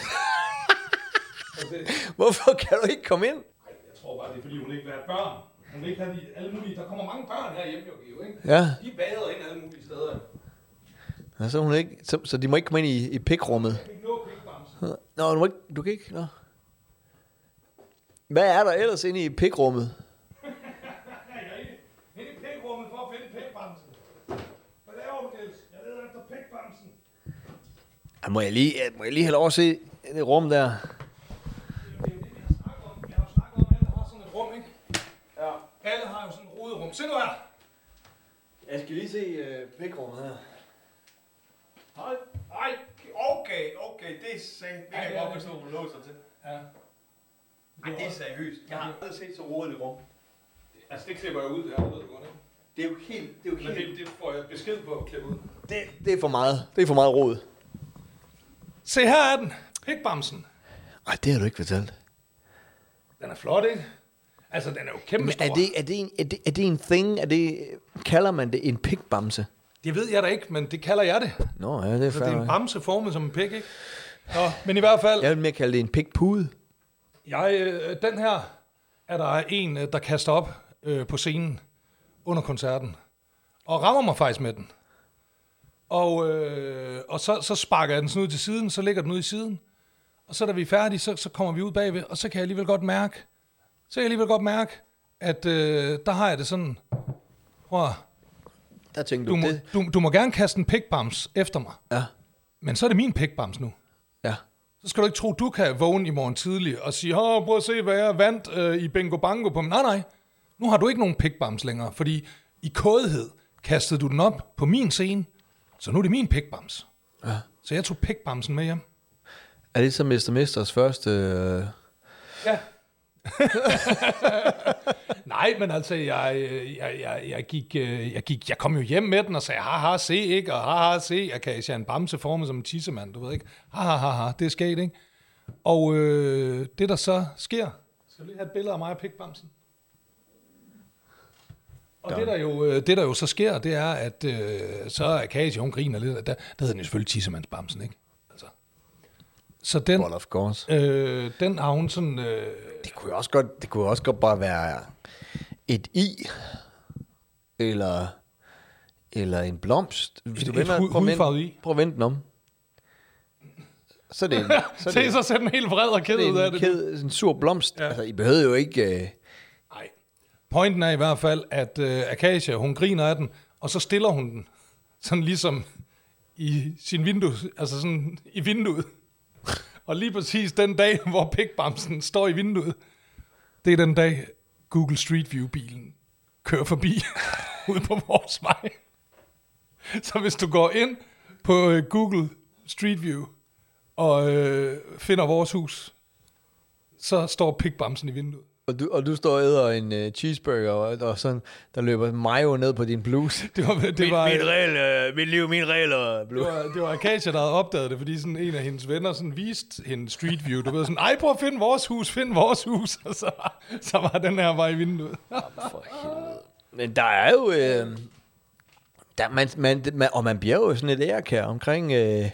Hvorfor kan du ikke komme ind?
Nej, jeg tror bare, det er fordi, hun ikke vil have børn. Hun vil ikke have de, alle mulige... Der kommer mange børn her hjemme, jo, ikke?
Ja.
De bader ind alle mulige steder.
Ja, så, hun ikke, så, så de må ikke komme ind i, i pikrummet.
Jeg kan ikke nå pikbamse.
Nå, du, må ikke, du kan ikke... Nå. Hvad er der ellers inde i pikrummet?
Ind i pikrummet for at finde pikbamsen. Hvad laver du, Niels? Jeg leder efter pikbamsen.
Må jeg lige, må jeg lige have lov at se det rum der?
Det er jo det, vi har snakket om. Vi har jo snakket om, at alle har sådan et rum, ikke? Ja. Alle har jo sådan et roderum. Se nu her.
Jeg skal lige se uh, pikrummet her.
Hej. Ej, okay, okay, det er seriøst. Det kan jeg godt forstå, hun låser til.
Ja.
Ej, det er seriøst. Jeg har aldrig set så rodet i rum.
Altså, det klipper jeg ud, det her, ved du godt, ikke?
Det er jo helt... Det, er jo helt,
det, det får jeg besked på at klippe ud.
det, det er for meget. Det er for meget rod.
Se, her er den. Pikbamsen.
Ej, det har du ikke fortalt.
Den er flot, ikke? Altså, den er jo kæmpe
Men
stor.
er det, er, det en, er, det, er det en thing? Er det, kalder man det en pikbamse?
Det ved jeg da ikke, men det kalder jeg det.
Nå, ja, det er
Så det er en
fair.
bamse formet som en pik, ikke? Nå, men i hvert fald,
Jeg vil mere kalde det en pikpude.
jeg, øh, den her er der en, øh, der kaster op øh, på scenen under koncerten. Og rammer mig faktisk med den. Og, øh, og så, så sparker jeg den sådan ud til siden, så ligger den ud i siden. Og så da vi er færdige, så, så kommer vi ud bagved, og så kan jeg alligevel godt mærke, så kan jeg alligevel godt mærke, at øh, der har jeg det sådan, prøv at,
Der tænkte
du,
du,
må,
det.
du, du må gerne kaste en pikbams efter mig,
Ja,
men så er det min pikbams nu.
ja.
Så skal du ikke tro, du kan vågne i morgen tidlig og sige, åh, prøv at se, hvad jeg vandt øh, i bingo bango på. Nej, nej, nu har du ikke nogen pikbams længere, fordi i kådhed kastede du den op på min scene, så nu er det min pikbams.
Ja.
Så jeg tog pikbamsen med hjem.
Er det så mister Misters første... Øh...
Ja. Nej, men altså, jeg, jeg, jeg, jeg, gik, øh, jeg, gik, jeg kom jo hjem med den og sagde, haha, se, ikke? Og haha, se, Akasia, en bamse formet som en tissemand, du ved ikke? Haha, haha, det er sket, ikke? Og øh, det, der så sker, skal jeg lige have et billede af mig og pikbamsen? Og det der, jo, øh, det, der jo så sker, det er, at øh, så er Akasia, hun griner lidt. Der, der hedder den jo selvfølgelig tissemandsbamsen, ikke? Altså. Så den,
Well, of course.
øh, den har hun sådan... Øh,
Det kunne jo også godt, det kunne også godt bare være et i, eller, eller en blomst. Hvis
Et-
du vender,
et hu-
prøv, at
hudfarvet
vende,
i.
prøv at vende den om. Så er det en, så er
Se,
det,
så ser den helt vred og ked
det
ud
er
af
en,
det.
ked, en sur blomst.
Ja.
Ja. Altså, I behøvede jo ikke... Øh,
Nej. Pointen er i hvert fald, at øh, Akasia, hun griner af den, og så stiller hun den, sådan ligesom i sin vindue, altså sådan i vinduet. Og lige præcis den dag, hvor pikbamsen står i vinduet, det er den dag, Google Street View-bilen kører forbi ude på vores vej. Så hvis du går ind på øh, Google Street View og øh, finder vores hus, så står pikbamsen i vinduet.
og, du, og du står og æder en uh, cheeseburger, og, og sådan, der løber mayo ned på din bluse.
Det var, det var,
min regel, uh, mit liv, min regel og
Det
bluse.
var, det var Akasia, der havde opdaget det, fordi sådan en af hendes venner sådan viste hende Street View. Du ved sådan, ej, prøv at finde vores hus, find vores hus. Og så, så var den her bare i vinduet.
For helvede. Men der er jo... Øh, der, man, man, man, og man bliver jo sådan et ærekær omkring øh,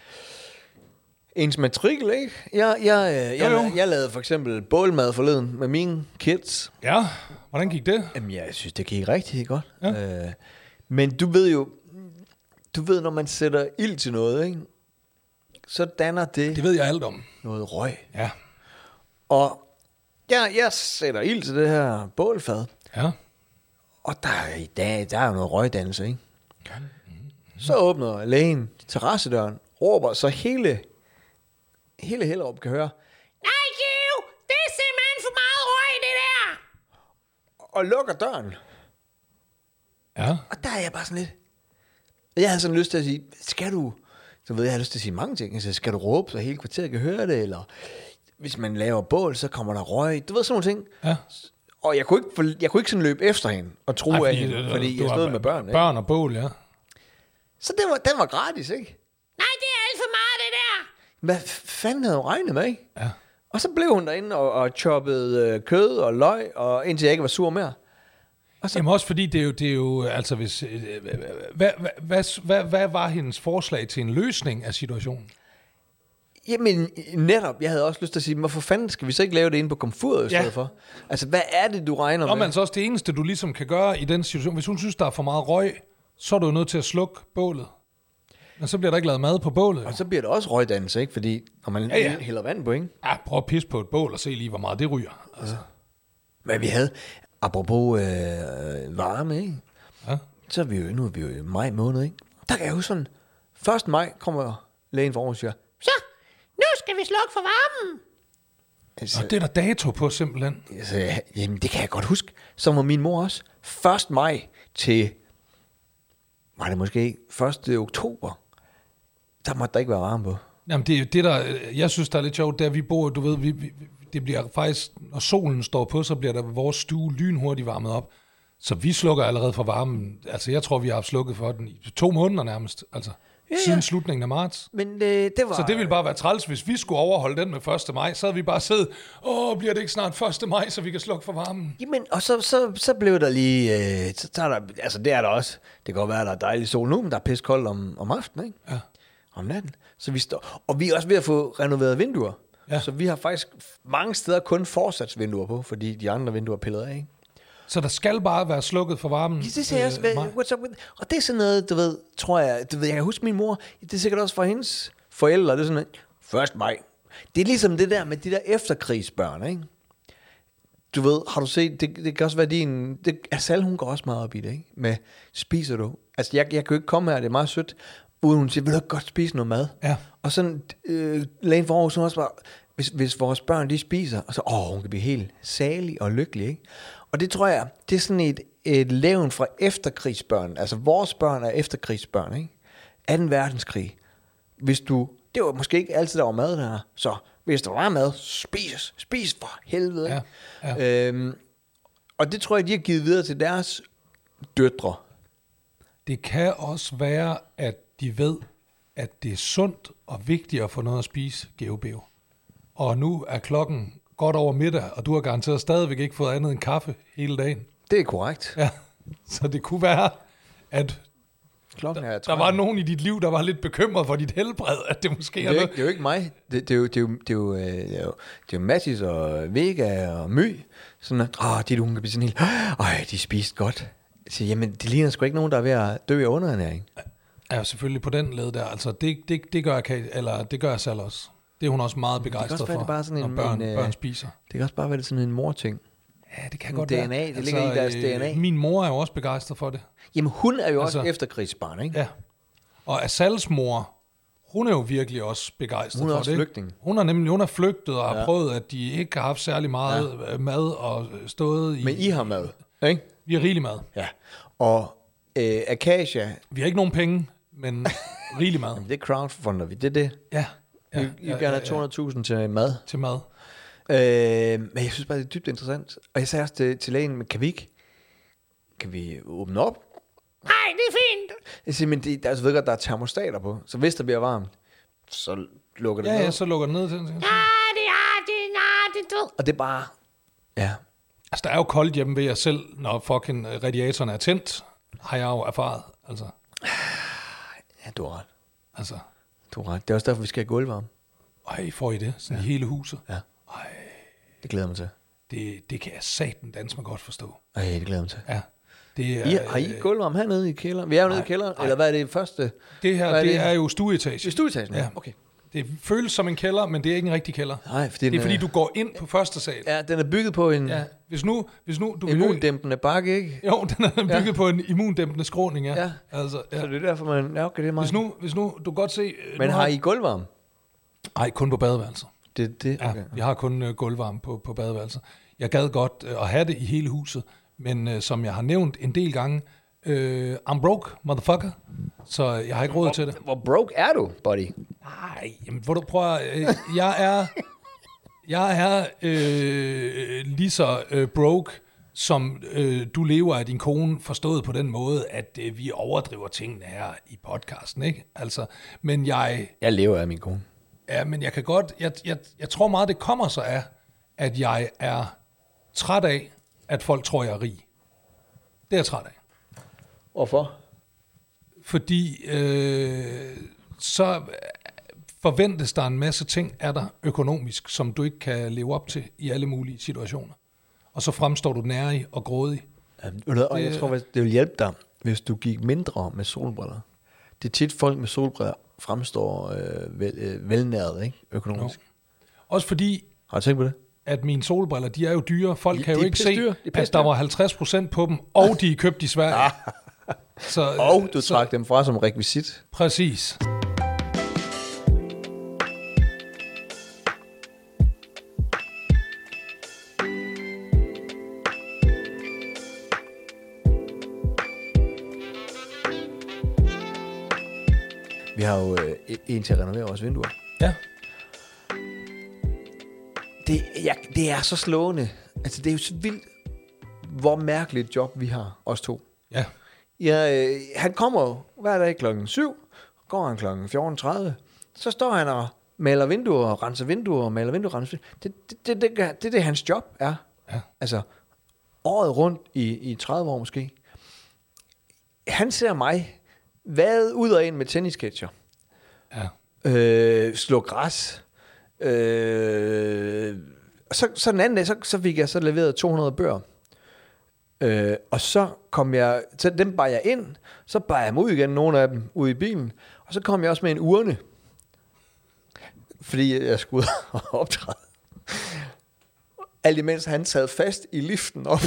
ens matrikel, ikke? Jeg, jeg, øh, jeg,
Jo, jo.
jeg, jeg lavede for eksempel bålmad forleden med mine kids.
Ja, hvordan gik det?
Jamen, jeg synes, det gik rigtig godt.
Ja.
Øh, men du ved jo... Du ved, når man sætter ild til noget, ikke? Så danner det,
Det ved jeg alt om.
noget røg.
Ja.
Og jeg, jeg sætter ild til det her bålfad.
Ja.
Og der, er i dag, der er jo noget røgdannelse, ikke? Så åbner lægen terrassedøren, råber, så hele, hele Hellerup kan høre,
Nej, Geo! Det er simpelthen for meget røg, det der!
og lukker døren.
Ja.
Og der er jeg bare sådan lidt... Jeg havde sådan lyst til at sige, skal du... Så ved jeg, jeg har lyst til at sige mange ting. Altså, skal du råbe, så hele kvarteret kan høre det? Eller hvis man laver bål, så kommer der røg. Du ved sådan nogle ting.
Ja.
Og jeg kunne ikke, for, jeg kunne ikke sådan løbe efter hende og tro
Ej,
af hende,
det-
fordi
du
jeg
har
stod med børn. Ikke?
Børn og bål, ja.
Så den var, den var gratis, ikke?
Nej, det er alt for meget, det der!
Hvad fanden havde hun regnet med, ikke?
Ja.
Og så blev hun derinde og, og choppede øh, kød og løg, og indtil jeg ikke var sur mere.
Jamen også fordi det er jo, det er jo altså hvis... øh, Hvad, hvad, hvad, hvad, hvad var hendes forslag til en løsning af situationen?
Jamen netop, jeg havde også lyst til at sige, hvorfor fanden skal vi så ikke lave det inde på komfuret i
Ja.
stedet for? Altså, hvad er det, du regner
Nå, men
med?
altså også det eneste, du ligesom kan gøre i den situation, hvis hun synes, der er for meget røg, så er du jo nødt til at slukke bålet. Men så bliver der ikke lavet mad på bålet. Jo.
Og så bliver det også røgdannelse, ikke? Fordi når man
Ja, ja.
hælder vand på, ikke?
Ja, prøv at pisse på et bål og se lige, hvor meget det ryger. Altså.
Men vi havde, apropos øh, varme, ikke?
Ja.
Så er vi jo, nu er vi jo i maj måned, ikke? Der kan jeg jo sådan, første maj kommer lægen for og siger,
Så, nu skal vi slukke for varmen!
altså,
Og det er der dato på simpelthen.
altså, jamen det kan jeg godt huske. Så var min mor også. første maj til, var det måske første oktober, der måtte der ikke være varme på.
Jamen det er jo det, der, jeg synes, der er lidt sjovt, der vi bor, du ved, vi, vi, det bliver faktisk, når solen står på, så bliver der vores stue lynhurtigt varmet op. Så vi slukker allerede for varmen. Altså, jeg tror, vi har haft slukket for den i to måneder nærmest. Altså, ja, ja. Siden slutningen af marts.
Men øh, det var...
Så det ville bare være træls, hvis vi skulle overholde den med første maj. Så havde vi bare siddet, åh, bliver det ikke snart første maj, så vi kan slukke for varmen?
Jamen, og så, så, så blev der lige... Øh, så tager der, altså, det er der også. Det kan godt være, at der er dejlig sol nu, men der er piskoldt om, om aftenen, ikke?
Ja.
Om natten. Så vi står... Og vi er også ved at få renoveret vinduer.
Ja.
Så vi har faktisk mange steder kun forsatsvinduer på, fordi de andre vinduer er pillet af, ikke?
Så der skal bare være slukket for varmen?
Ja, det siger jeg også. Hvad, what's up with... Og det er sådan noget, du ved, tror jeg... Du ved, jeg kan huske min mor. Det er sikkert også fra hendes forældre. Det er sådan noget, første maj. Det er ligesom det der med de der efterkrigsbørn, ikke? Du ved, har du set... Det, det kan også være din... Det, Asal, hun går også meget op i det, ikke? Med, spiser du? Altså, jeg, jeg kan jo ikke komme her, det er meget sødt. Uden hun siger, vil du ikke godt spise noget mad?
Ja. Og
sådan, øh, lægen for Aarhus, hun også bare... Hvis, hvis vores børn, de spiser, og så... Åh, hun kan blive helt salig og lykkelig, ikke? Og det tror jeg, det er sådan et, et levn fra efterkrigsbørn. Altså vores børn er efterkrigsbørn, ikke? anden verdenskrig. Hvis du, det var måske ikke altid, der var mad der. Så hvis der var mad, spis, spis for helvede. Ikke? Ja, ja. Øhm, og det tror jeg, de har givet videre til deres døtre.
Det kan også være, at de ved, at det er sundt og vigtigt at få noget at spise, Geobeo. Og nu er klokken godt over middag, og du har garanteret stadigvæk ikke fået andet end kaffe hele dagen.
Det er korrekt.
Ja, så det kunne være, at
klokken er
der, der var nogen i dit liv, der var lidt bekymret for dit helbred, at det måske
det er, er ikke, det er jo ikke mig. Det, det, er, jo, det, er, jo, det, er, jo, det, er, jo, det er jo Mattis og Vega og My. Sådan at, åh, de unge kan blive sådan helt, øj, de spiste godt. Så jamen, det ligner sgu ikke nogen, der er ved at dø af underernæring.
Ja, selvfølgelig på den led der. Altså, det, det, det gør jeg, eller det gør jeg selv også. Det er hun også meget begejstret for,
det bare sådan
når
en,
børn,
en,
børn spiser.
Det kan også bare være sådan en mor-ting.
Ja, det kan
en
godt
D N A,
være.
det ligger i deres D N A.
Min mor er jo også begejstret for det.
Jamen, hun er jo
altså,
også efterkrigsbarn, ikke?
Ja. Og Asals mor, hun er jo virkelig også begejstret for det.
Hun er også flygtning.
Hun er nemlig hun er flygtet og har
ja.
prøvet, at de ikke har haft særlig meget ja. mad og stået i...
Men I har mad, ikke?
Vi har rigelig mad.
Ja. Og øh, Acacia...
Vi har ikke nogen penge, men rigelig mad.
Jamen, det crowdfunder vi, det er det.
Ja.
Ja, I, I ja, gerne have to hundrede tusind til mad.
Til mad.
Øh, men jeg synes bare, det er dybt interessant. Og jeg sagde også til, til lægen, men kan vi ikke... Kan vi åbne op?
Nej, det er fint.
Jeg siger, men det, altså, ved godt, der er termostater på. Så hvis der bliver varmt, så lukker det
ja,
ned.
Ja, så lukker det ned til.
Ja, det er, det er, det er død.
Og det er bare... Ja.
Altså, der er jo koldt hjemme ved jer selv, når fucking radiatoren er tændt, har jeg jo erfaret. Altså.
Ja, du har ret.
Altså.
Du har ret. Det er også derfor, vi skal have gulvvarme.
Ej, får I det? Sådan ja. I hele huset?
Ja.
Ej.
Det glæder mig til.
Det, det kan jeg satan dansk mig godt forstå.
Ej, det glæder mig til.
Ja. Det er,
I, har I gulvvarme hernede i kælderen? Vi er jo nede i kælderen, eller hvad er det første?
Det her,
er
det,
det?
er jo stueetagen.
Det er stueetagen,
ja.
Okay.
Det føles som en kælder, men det er ikke en rigtig kælder.
Nej, fordi
det er fordi, du går ind på første sal.
Ja, den er bygget på en...
Ja, hvis nu... Hvis nu du
immundæmpende bakke, ikke?
Jo, den er bygget ja. på en immundæmpende skråning, ja.
ja.
Altså, ja.
Så det er derfor, man... Ja, okay, det er meget...
Hvis nu, hvis nu du kan godt se...
Men har I gulvvarme?
Nej, kun på badeværelset.
Det, det, okay.
Ja, vi har kun uh, gulvvarme på, på badeværelset. Jeg gad godt uh, at have det i hele huset, men uh, som jeg har nævnt en del gange, uh, I'm broke, motherfucker, så jeg har ikke råd til det.
Hvor broke er du, buddy?
Nej, jamen, hvor du prøver... Uh, jeg er... Jeg er øh, lige så øh, broke, som øh, du lever af din kone, forstået på den måde, at øh, vi overdriver tingene her i podcasten, ikke? Altså, men jeg...
Jeg lever af min kone.
Ja, men jeg kan godt... Jeg, jeg, jeg tror meget, det kommer så af, at jeg er træt af, at folk tror, jeg er rig. Det er jeg træt af.
Hvorfor?
Fordi øh, så forventes der en masse ting af dig økonomisk, som du ikke kan leve op til i alle mulige situationer. Og så fremstår du nærig og grådig.
Ja, og jeg tror, det vil hjælpe dig, hvis du gik mindre med solbriller. Det er tit folk med solbriller fremstår øh, vel, øh, velnæret, ikke? Økonomisk.
No. Også fordi...
Har du tænkt på det?
At mine solbriller, de er jo dyre. Folk
de,
kan jo ikke se,
dyre.
at der var halvtreds procent på dem, og de er købt i Sverige.
så, og du trak dem fra som rekvisit.
Præcis.
Vi har jo øh, en til at renovere vores vinduer.
Ja.
Det, ja, det er så slående. Altså, det er jo så vildt, hvor mærkeligt job vi har, os to.
Ja.
Ja, øh, han kommer hver dag klokken syv, går han klokken fjorten tredive, så står han og maler vinduer og renser vinduer og maler vinduer og renser vinduer. Det, det, det, det, det, det er det, hans job er.
Ja.
Altså, året rundt i, i tredive år måske. Han ser mig vade ud og ind med tennisketcher.
Ja.
Øh, slå græs. Øh, og så, så den anden dag, så, så fik jeg så leveret to hundrede bøger. Øh, og så kom jeg, så dem bar jeg ind, så bar jeg dem ud igen, nogle af dem, ud i bilen. Og så kom jeg også med en urne. Fordi jeg skulle ud og optræde. Alt imens han sad fast i liften op.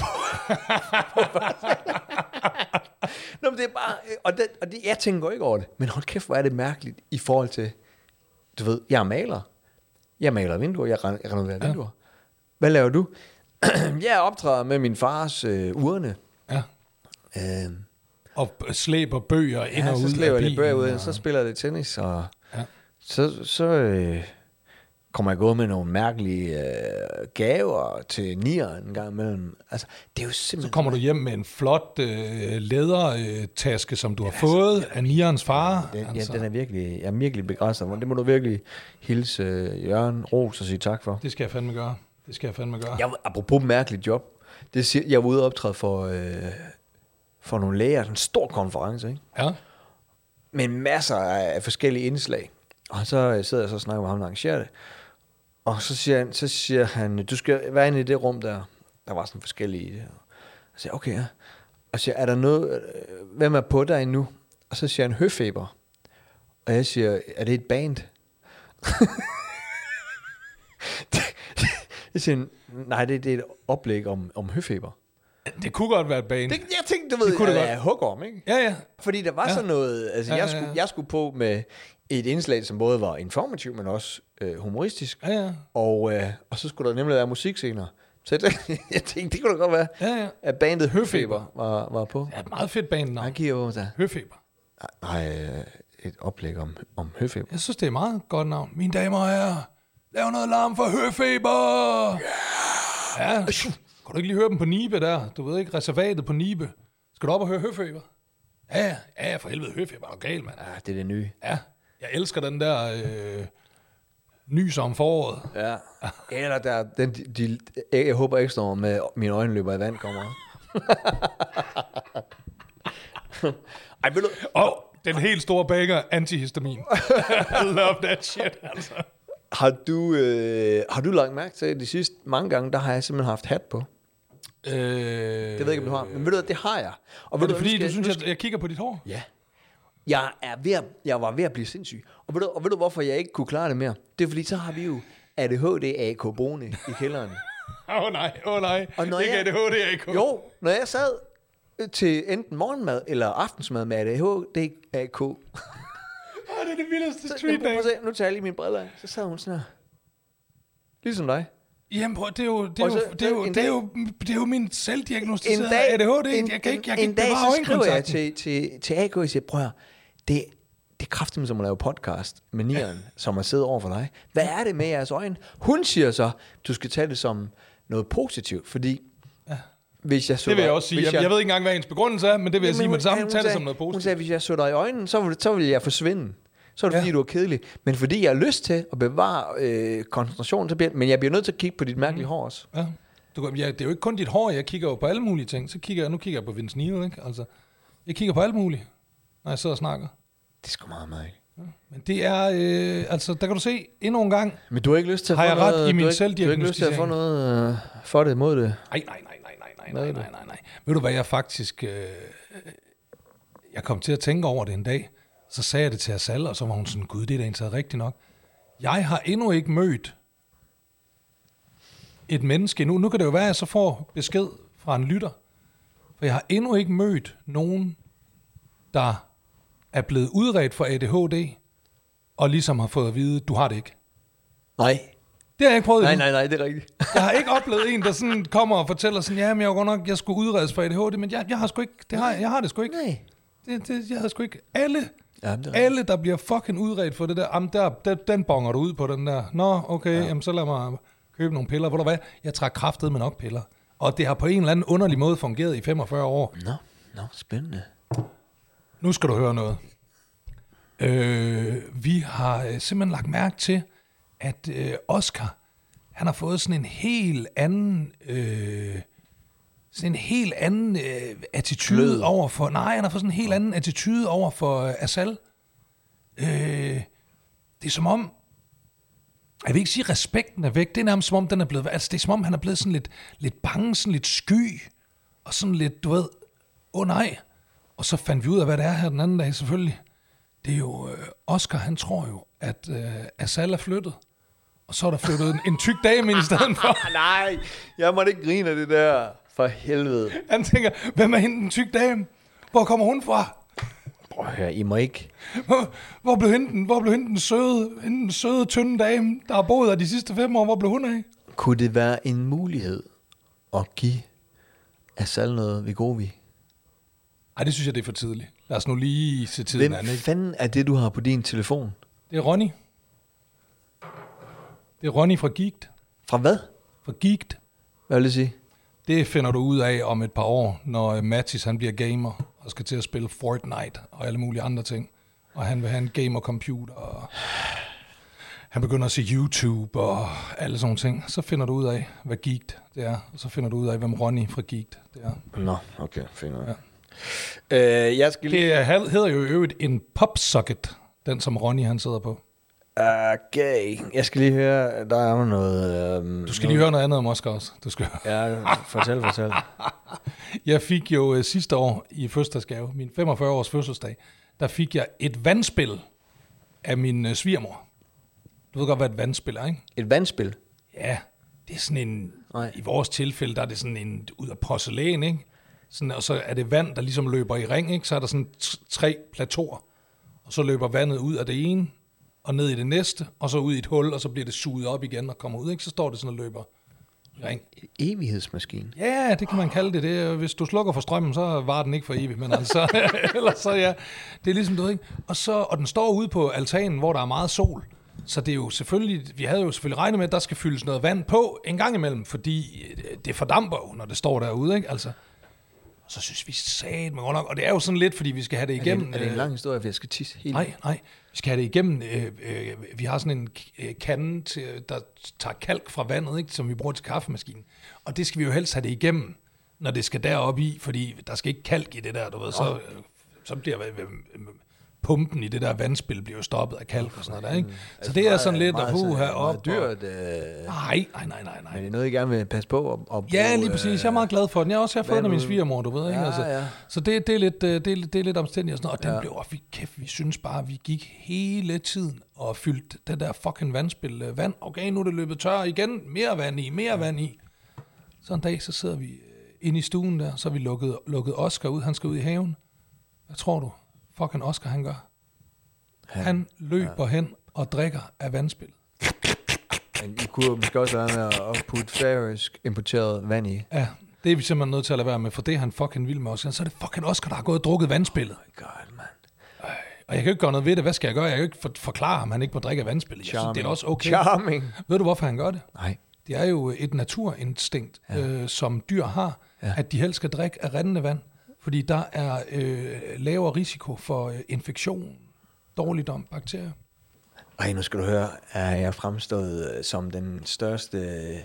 Nå, men det er bare, og, det, og det, jeg tænker ikke over det, men hold kæft, hvor er det mærkeligt i forhold til, du ved, jeg er maler. Jeg maler vinduer, jeg, ren, jeg renoverer ja. vinduer. Hvad laver du? Jeg optræder med min fars øh, urne.
Ja.
Øh,
Og slæber bøger ind
ja,
og ud
så
af
slæber jeg
bilen.
lidt bøger ud,
og...
og så spiller jeg lidt tennis, og
Ja.
så, så øh, kommer jeg gå med nogle mærkelige øh, gaver til nieren en gang imellem. Altså, det er jo simpelthen...
Så kommer du hjem med en flot øh, lædertaske, øh, som du har ja, fået af Nierens far.
Den,
altså.
ja, den er virkelig, jeg er virkelig begejstret for. Det må du virkelig hilse øh, Jørgen Ros og sige tak for.
Det skal jeg fandme gøre. Det skal jeg fandme gøre.
Jeg, apropos mærkeligt job, det siger, jeg var ude og optræde for, øh, for nogle læger, en stor konference, ikke?
Ja.
Med masser af forskellige indslag. Og så sidder jeg så og snakker med ham, der arrangerer det. Og så siger han, så siger han, du skal være inde i det rum der. Der var sådan forskellige i det. Og så siger jeg, okay, ja. Og så siger, er der noget, hvem er på dig nu? Og så siger han, høfeber. Og jeg siger, er det et band? Jeg siger, nej, det, det er et oplæg om, om høfeber.
Det kunne godt være et bane.
Det, jeg tænkte, du ved,
det kunne det
jeg hugger om, ikke?
Ja, ja.
Fordi der var
Ja.
sådan noget, altså
Ja,
jeg,
ja, ja.
skulle, jeg skulle på med et indslag, som både var informativt, men også øh, humoristisk.
Ja, ja.
Og, øh, og så skulle der nemlig være musik senere. Så jeg tænkte, jeg tænkte det kunne da godt være,
Ja, ja.
at bandet Høfeber var, var på.
Det er et meget fedt banenavn.
Han giver jo der.
Høfeber.
Nej, øh, et oplæg om, om Høfeber.
Jeg synes, det er et meget godt navn. Mine damer og herrer, lav noget larm for Høfeber! Ja. Ja. Kan du ikke lige høre dem på Nibe der? Du ved ikke, reservatet på Nibe. Skal du op og høre Høfeber? Ja, ja, ja, for helvede, Høfeber er galt, mand.
Ja, det er det nye.
Ja, jeg elsker den der øh, nys om foråret.
Ja. Eller der, den, de, de, jeg håber ikke står med mine øjne løber i vand kommer. Ej, ved du,
Og den helt store banger, antihistamin. I love that shit, altså.
har du, øh, har du lagt mærke til, at de sidste mange gange, der har jeg simpelthen haft hat på?
Øh,
Det ved jeg ikke, om du har. Men ved du, det har jeg. Og
er
ved
det
du,
fordi,
nu skal
du synes,
nu
at jeg kigger på dit hår?
Ja. Jeg, er ved at, jeg var ved at blive sindssyg. Og ved, du, og ved du, hvorfor jeg ikke kunne klare det mere? Det er fordi, så har vi jo A D H D A K boende i kælderen.
Åh oh, nej, åh oh, nej.
Og når
Ikke
jeg-
A D H D A K.
Jo, når jeg sad til enten morgenmad eller aftensmad med A D H D A K,
Åh, det er det vildeste
så,
street
nu, prøv
name.
at se, nu tager jeg lige mine briller af. Så sad hun sådan her. Ligesom dig.
Jamen prøv, det er jo, det er
Og så-
jo, det er jo,
en
det er
dag-
jo, det er jo min
En
selvdiagnostiserede
dag,
A D H D.
en,
Jeg kan ikke, jeg kan
en
ikke
dag
bevare
så skriver jeg
øjenkontakten.
til, til, til A K, og siger, prøv at høre, det, det er kraftigt som at lave podcast med Nieren, som har siddet over for dig. Hvad er det med jeres øjne? Hun siger så, du skal tage det som noget positivt, fordi hvis jeg så
Det vil jeg
dig-
også sige.
hvis
Jeg, jeg ved ikke engang, hvad hendes begrundelse er, men det vil jeg sige med det samme.
hun
Tag det
sagde-
som noget
Hun
positivt.
sagde, hvis jeg så dig i øjnene, så ville, så ville jeg forsvinde. Så er det
Ja.
fordi, du er kedelig. Men fordi jeg har lyst til at bevare øh, koncentrationen, så bliver, men jeg bliver nødt til at kigge på dit mærkelige hår også.
Ja. Du, kan- ja, det er jo ikke kun dit hår, jeg kigger jo på alle mulige ting. Så kigger jeg, nu kigger jeg på Vince Neil, ikke? Altså, jeg kigger på alt muligt, når jeg sidder og snakker.
Det er sgu meget mærkeligt.
Men det er, øh, altså, der kan du se, endnu en gang,
Men du har ikke lyst til at
Har
få
jeg ret
noget,
i min
du har ikke, du har ikke lyst til at få
selvdiagnosticering?
noget øh, for det, mod det.
nej, nej, nej, nej, nej, nej, nej, nej, nej, nej. Ved du hvad, jeg faktisk, øh, jeg kom til at tænke over det en dag, så sagde jeg det til Asal, og så var hun sådan, gud, det er da egentlig rigtigt nok. Jeg har endnu ikke mødt et menneske endnu. Nu kan det jo være, at jeg så får besked fra en lytter. For jeg har endnu ikke mødt nogen, der er blevet udredt for A D H D, og ligesom har fået at vide, du har det ikke.
Nej.
Det har jeg ikke prøvet
Nej,
endnu.
nej, nej, det er rigtigt.
Jeg har ikke oplevet en, der sådan kommer og fortæller sådan, ja, men jeg var godt nok, jeg skulle udredes for A D H D, men jeg, jeg har sgu ikke, det har jeg, jeg har det sgu ikke.
Nej.
Det, det, jeg har sgu ikke. Alle,
Ja, det er rigtigt.
alle, der bliver fucking udredt for det der, jamen der, der den bonger du ud på den der. Nå, okay, ja. Jamen så lad mig købe nogle piller. Hvor du hvad? Jeg trækker kraftet med nok piller. Og det har på en eller anden underlig måde fungeret i femogfyrre år.
Nå, nå, spændende.
Nu skal du høre noget. Øh, vi har øh, simpelthen lagt mærke til, at øh, Oscar, han har fået sådan en helt anden, øh, sådan en helt anden øh, attitude
Blød.
over for, nej, han har fået sådan en helt anden attitude over for øh, Asal. Øh, det er som om, jeg vil ikke sige, at respekten er væk, det er nærmest som om, den er blevet, altså det er som om, han er blevet sådan lidt, lidt bange, sådan lidt sky, og sådan lidt, du ved, åh oh, nej. Og så fandt vi ud af, hvad det er her den anden dag, selvfølgelig. Det er jo, øh, Oscar, han tror jo, at øh, Asal er flyttet. Og så er der flyttet en, en tyk dame ind i stedet for.
Nej, jeg måtte ikke grine af det der. For helvede.
Han tænker, hvem er hende, den tyk dame? Hvor kommer hun fra?
Prøv at høre, I må ikke...
Hvor, hvor blev hende, den- hvor blev hende den søde, hende den søde, tynde dame, der har boet her de sidste fem år? Hvor blev hun af?
Kunne det være en mulighed at give Asal noget Wegovy?
Ej, det synes jeg, det er for tidligt. Lad os nu lige se tiden
Hvem
an, ikke?
fanden er det, du har på din telefon?
Det er Ronny. Det er Ronny fra Geeked.
Fra hvad?
Fra Geeked.
Hvad vil det sige?
Det finder du ud af om et par år, når øh, Mattis han bliver gamer og skal til at spille Fortnite og alle mulige andre ting. Og han vil have en gamer-computer, og han begynder at se YouTube og alle sådan ting. Så finder du ud af, hvad Geeked det er, og så finder du ud af, hvem Ronny fra Geeked det er.
Nå, okay, fint.
Ja.
Øh, jeg skal lige...
Det er- hedder jo i øvrigt en popsocket, den som Ronny han sidder på.
Okay, jeg skal lige høre, der er noget... Øhm,
Du skal lige høre noget andet om Oscar også. Du skal
Ja, fortæl, fortæl.
Jeg fik jo øh, sidste år i fødselsdagsgave, min femogfyrre års fødselsdag, der fik jeg et vandspil af min øh, svigermor. Du ved godt, hvad et vandspil er, ikke?
Et vandspil?
Ja, det er sådan en,
Nej.
i vores tilfælde, der er det sådan en ud af porcelæn, ikke? Sådan, og så er det vand, der ligesom løber i ring, ikke? Så er der sådan t- tre plateauer, og så løber vandet ud af det ene, og ned i det næste, og så ud i et hul, og så bliver det suget op igen og kommer ud, ikke? Så står det sådan og løber i ring.
Et evighedsmaskine?
Ja, det kan man kalde det. det. er- Hvis du slukker for strømmen, så var den ikke for evigt, men altså, ellers så ja, det er ligesom det, ikke? Og, så, og den står ude på altanen, hvor der er meget sol, så det er jo selvfølgelig, vi havde jo selvfølgelig regnet med, at der skal fyldes noget vand på en gang imellem, fordi det fordamper jo, når det står derude, ikke? Altså, og så synes vi sagde med godt nok, og det er jo sådan lidt, fordi vi skal have det
Er det,
igennem.
en, er det en
øh,
lang historie, for jeg skal tisse helt?
Nej, nej. Vi skal have det igennem. Øh, øh, vi har sådan en øh, kande, til, der tager kalk fra vandet, ikke, som vi bruger til kaffemaskinen. Og det skal vi jo helst have det igennem, når det skal derop i, fordi der skal ikke kalk i det der, du ved. Så, øh, så bliver øh, øh, pumpen i det der vandspil bliver jo stoppet af kalk og sådan noget der, ikke? Så det er sådan lidt at puh her op.
Dyrt,
og-
øh,
Nej, nej, nej, nej, nej.
men det er noget, I gerne vil passe på og, og
Ja,
bruge,
lige præcis. Jeg er meget glad for den. Jeg har også jeg har fået den af min
vandet.
svigermor, du ved. Ikke?
Ja,
Altså,
ja.
så det, det, er lidt, øh, det, er, lidt- det er lidt omstændigt og sådan noget. Og den
Ja.
blev, og vi, kæft, vi synes bare, at vi gik hele tiden og fyldte det der fucking vandspil øh, vand. Okay, nu er det løbet tør igen. Mere vand i, mere vand i. Så en dag, så sidder vi øh, inde i stuen der, så har vi lukket, lukket Oscar ud. Han skal ud i haven. Hvad tror du? Fucking Oscar, han gør. Han, han løber ja. hen og drikker af vandspillet.
Men I kunne jo måske også være med at putte færøsk importeret vand i.
Ja, det er vi simpelthen nødt til at lade være med, for det er han fucking vild med Oscar. Så er det fucking Oscar, der har gået og drukket vandspillet.
God, mand.
Og jeg kan jo ikke gøre noget ved det. Hvad skal jeg gøre? Jeg kan jo ikke for- forklare ham, at han ikke må drikke af vandspillet. Jeg synes, det er også okay.
Charming.
Ved du, hvorfor han gør det?
Nej.
Det er jo et naturinstinkt, ja. øh, som dyr har, ja. at de helst skal drikke af rindende vand. Fordi der er øh, lavere risiko for øh, infektion, dårligdom, bakterier.
Ej, nu skal du høre, er jeg fremstået øh, som den største øh,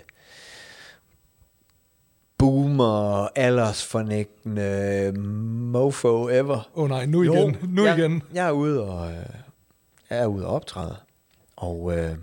boomer, aldersfornægtende mofo ever.
Åh oh, nej, nu
Jo,
igen. Nu
jeg,
igen.
Jeg er ude og, øh, jeg er ude og optræde. Og øh,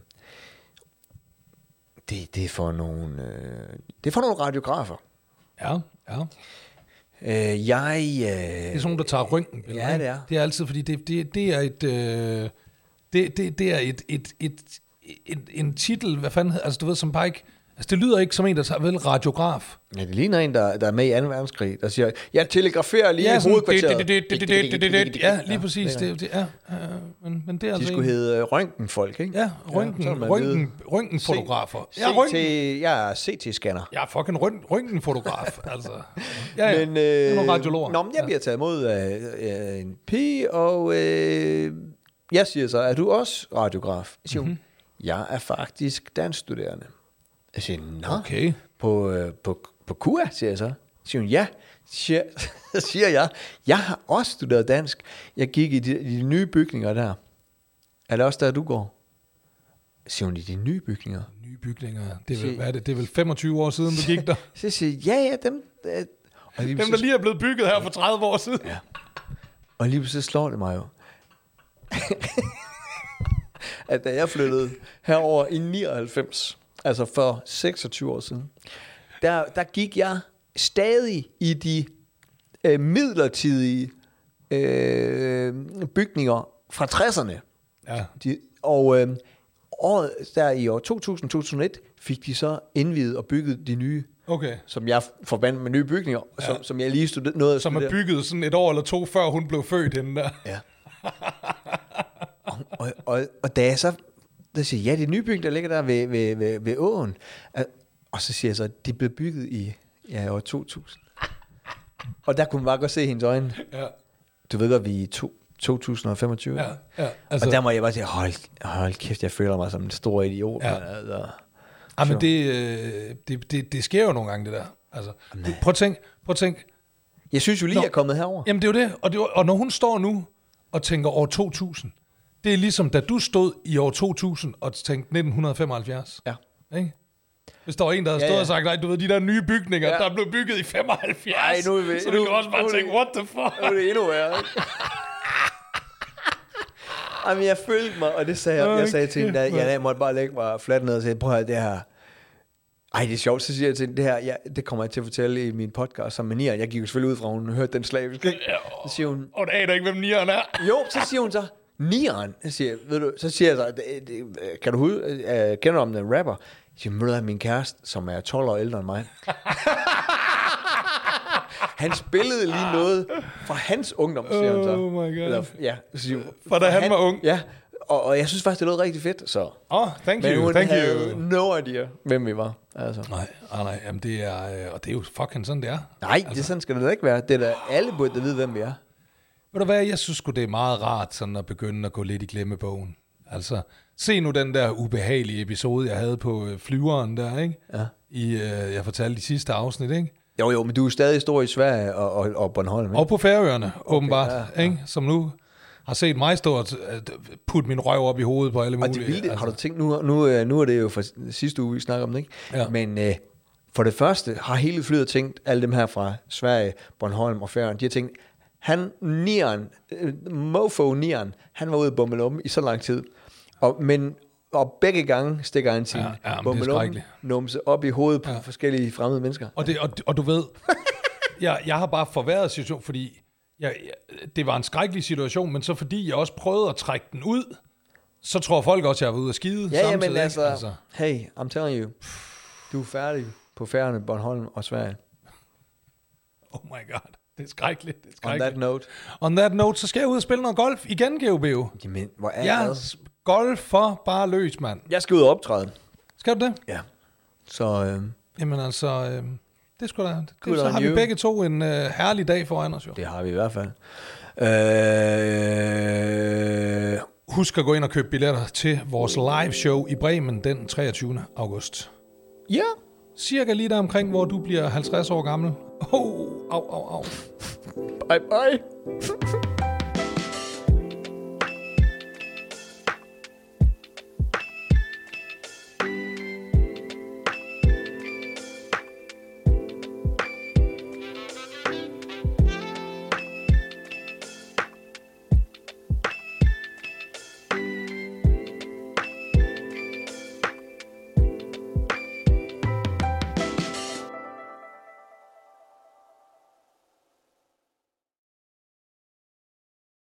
det, det er for nogle, øh, det er for nogle radiografer.
Ja, ja.
Øh, jeg... Øh,
Det er sådan nogle, der tager røntgen.
Ja, det er.
Det er altid, fordi det, det, det er et... Øh, det, det, det er et, et, et, et, en titel, hvad fanden hedder, altså du ved, som bare ikke... Altså det lyder ikke som en, der tager vel radiograf.
Ja, det ligner en, der, der er med i anden verdenskrig, der siger, jeg telegraferer lige i
sådan,
hovedkvarteret.
det- det- det- det- det- det- det- det- Ja, lige præcis. Det, det er, øh, men, men det er
De
altså
skulle
en-
hedde øh, røntgenfolk, ikke?
Ja, røntgen,
så vil man
røntgen,
vide.
røntgenfotografer.
C-
Ja, røntgen.
C T, jeg er C T-scanner.
Jeg er fucking røntgen, røntgenfotograf, altså. Ja, ja.
Men,
det er nogle
øh,
radiologer.
Nå, men jeg bliver taget imod af øh, en pige, og øh, jeg siger så, er du også radiograf? Jeg siger,
Mhm.
mm-hmm. jeg er faktisk danskstuderende. Jeg siger, nå,
Okay.
på, øh, på, på K U A, siger jeg så. Så siger hun, ja. Siger, så siger jeg, jeg har også studeret dansk. Jeg gik i de, de nye bygninger der. Er det også der, du går? Siger hun, i de nye bygninger?
Nye bygninger. Det er, vel, hvad er det? Det er vel femogtyve år siden, du gik der?
Så siger jeg, ja, ja, dem... Øh, og lige
Dem, der lige er blevet bygget her for tredive år siden.
Ja. Og lige så slår det mig jo. At da jeg flyttede herover i nioghalvfems, altså for seksogtyve år siden, der, der gik jeg stadig i de øh, midlertidige øh, bygninger fra tresserne.
Ja.
De, og øh, året der i år to tusind til to tusind og et fik de så indviet og bygget de nye,
Okay.
som jeg forbandt med nye bygninger, ja. som, som jeg lige stod noget at
Som er
studere.
bygget sådan et år eller to, før hun blev født hende der.
Ja. og, og, og, og da jeg så der siger, ja, det nye bygning, der ligger der ved, ved, ved, ved åen, og så siger jeg så, at de blev bygget i ja, år to tusind. Og der kunne man bare godt se hendes øjne.
Ja.
Du ved godt, vi er i to, to tusind og femogtyve.
Ja, ja,
Altså,
altså,
og der må jeg bare sige, hold, hold kæft, jeg føler mig som en stor idiot.
Ja.
Men, altså,
ja, men det, øh, det, det, det sker jo nogle gange, det der. Altså, du, prøv at tænk, prøv at tænk.
jeg synes jo lige,
Nå.
jeg er kommet herover.
Jamen det er jo det. Og, det var, og når hun står nu og tænker år to tusind, det er ligesom da du stod i år to tusind og tænkte nitten femoghalvfjerds.
Ja.
Ikke? Hvis der var en, der havde
Ja,
stået
ja.
og sagt, nej, du ved, de der nye bygninger,
Ja.
der er blevet bygget i femoghalvfjerds,
Ej, nu er vi-
så ville
nu-
du også
nu
bare
er det-
tænke, what the fuck?
Nu er det endnu værre. ikke? Jamen, jeg følte mig, og det sagde jeg, jeg sagde til hende, at jeg måtte bare lægge mig fladt ned og sige, prøv at høre, det her, ej, det er sjovt, så siger jeg til hende, det her, ja, det kommer jeg til at fortælle i min podcast som manier. Jeg gik jo selvfølgelig ud fra, hun hørte den slavisk.
Ja,
Så siger hun,
og der aner ikke, hvem nieren er.
jo, så siger hun så, nieren, jeg siger, ved du, så siger jeg så, det, det, kan du huske, uh, kender du om den rapper? Jeg siger, møder min kæreste, som er tolv år ældre end mig. Han spillede lige noget fra hans ungdom, siger hun så.
Oh my God.
Eller, ja, siger,
Fra da han var ung.
Ja, og, og jeg synes faktisk, det lød rigtig fedt, så.
Åh, oh, thank
Men
you,
hun
thank
havde
you.
no idea, hvem vi var. Altså.
Nej, nej, nej, jamen det er, øh, og det er jo fucking sådan, det er.
Nej, altså. det sådan skal det da ikke være. Det er da alle burde da vide, hvem vi er.
Ved du hvad, jeg synes sgu, det er meget rart sådan at begynde at gå lidt i glemmebogen. Altså, se nu den der ubehagelige episode, jeg havde på øh, flyveren der, ikke?
Ja.
I, øh, jeg fortalte i sidste afsnit, ikke?
Jo, jo, men du er stadig stor i Sverige og, og, og Bornholm, ikke?
Og på Færøerne, okay, åbenbart,
ja, ja.
ikke? Som nu har set mig stå og øh, putte min røv op i hovedet på alle
Og
mulige.
det vilde, altså. Har du tænkt, nu, nu, øh, nu er det jo fra sidste uge, vi snakker om det, ikke?
Ja.
Men øh, for det første har hele flyet tænkt, alle dem her fra Sverige, Bornholm og Færøerne, de har tænkt, han, Nieren, øh, mofo Nieren, han var ude i Bummelum i så lang tid. Og, men, og begge gange stikker han sin
Ja, ja, men det er
Bummelum
skrækkeligt.
numse op i hovedet på
Ja.
forskellige fremmede mennesker.
Og, det, og, og du ved, jeg, jeg har bare forværret situation, fordi jeg, jeg, det var en skrækkelig situation, men så fordi jeg også prøvede at trække den ud, så tror folk også, jeg var ude at skide
Ja, ja,
samtidig.
men
ikke?
altså, altså, hey, I'm telling you, du er færdig på Færøerne, Bornholm og Sverige.
Oh my god, det er skrækkeligt. Det er
On
skrækkeligt.
that note.
On that note, så skal jeg ud og spille noget golf igen, G O B O.
Jamen, hvor er
Ja,
jeg?
golf for bare løs, mand.
Jeg skal ud og optræde.
Skal du det?
Ja. Så øh,
Jamen altså, øh, det skulle da. Det,
Good
så
on
har vi
you.
begge to en øh, herlig dag foran os jo.
det har vi i hvert fald. Øh,
Husk at gå ind og købe billetter til vores live show i Bremen den treogtyvende august.
ja.
Cirka lige der omkring, hvor du bliver halvtreds år gammel. Oh, au, au, au.
Bye bye.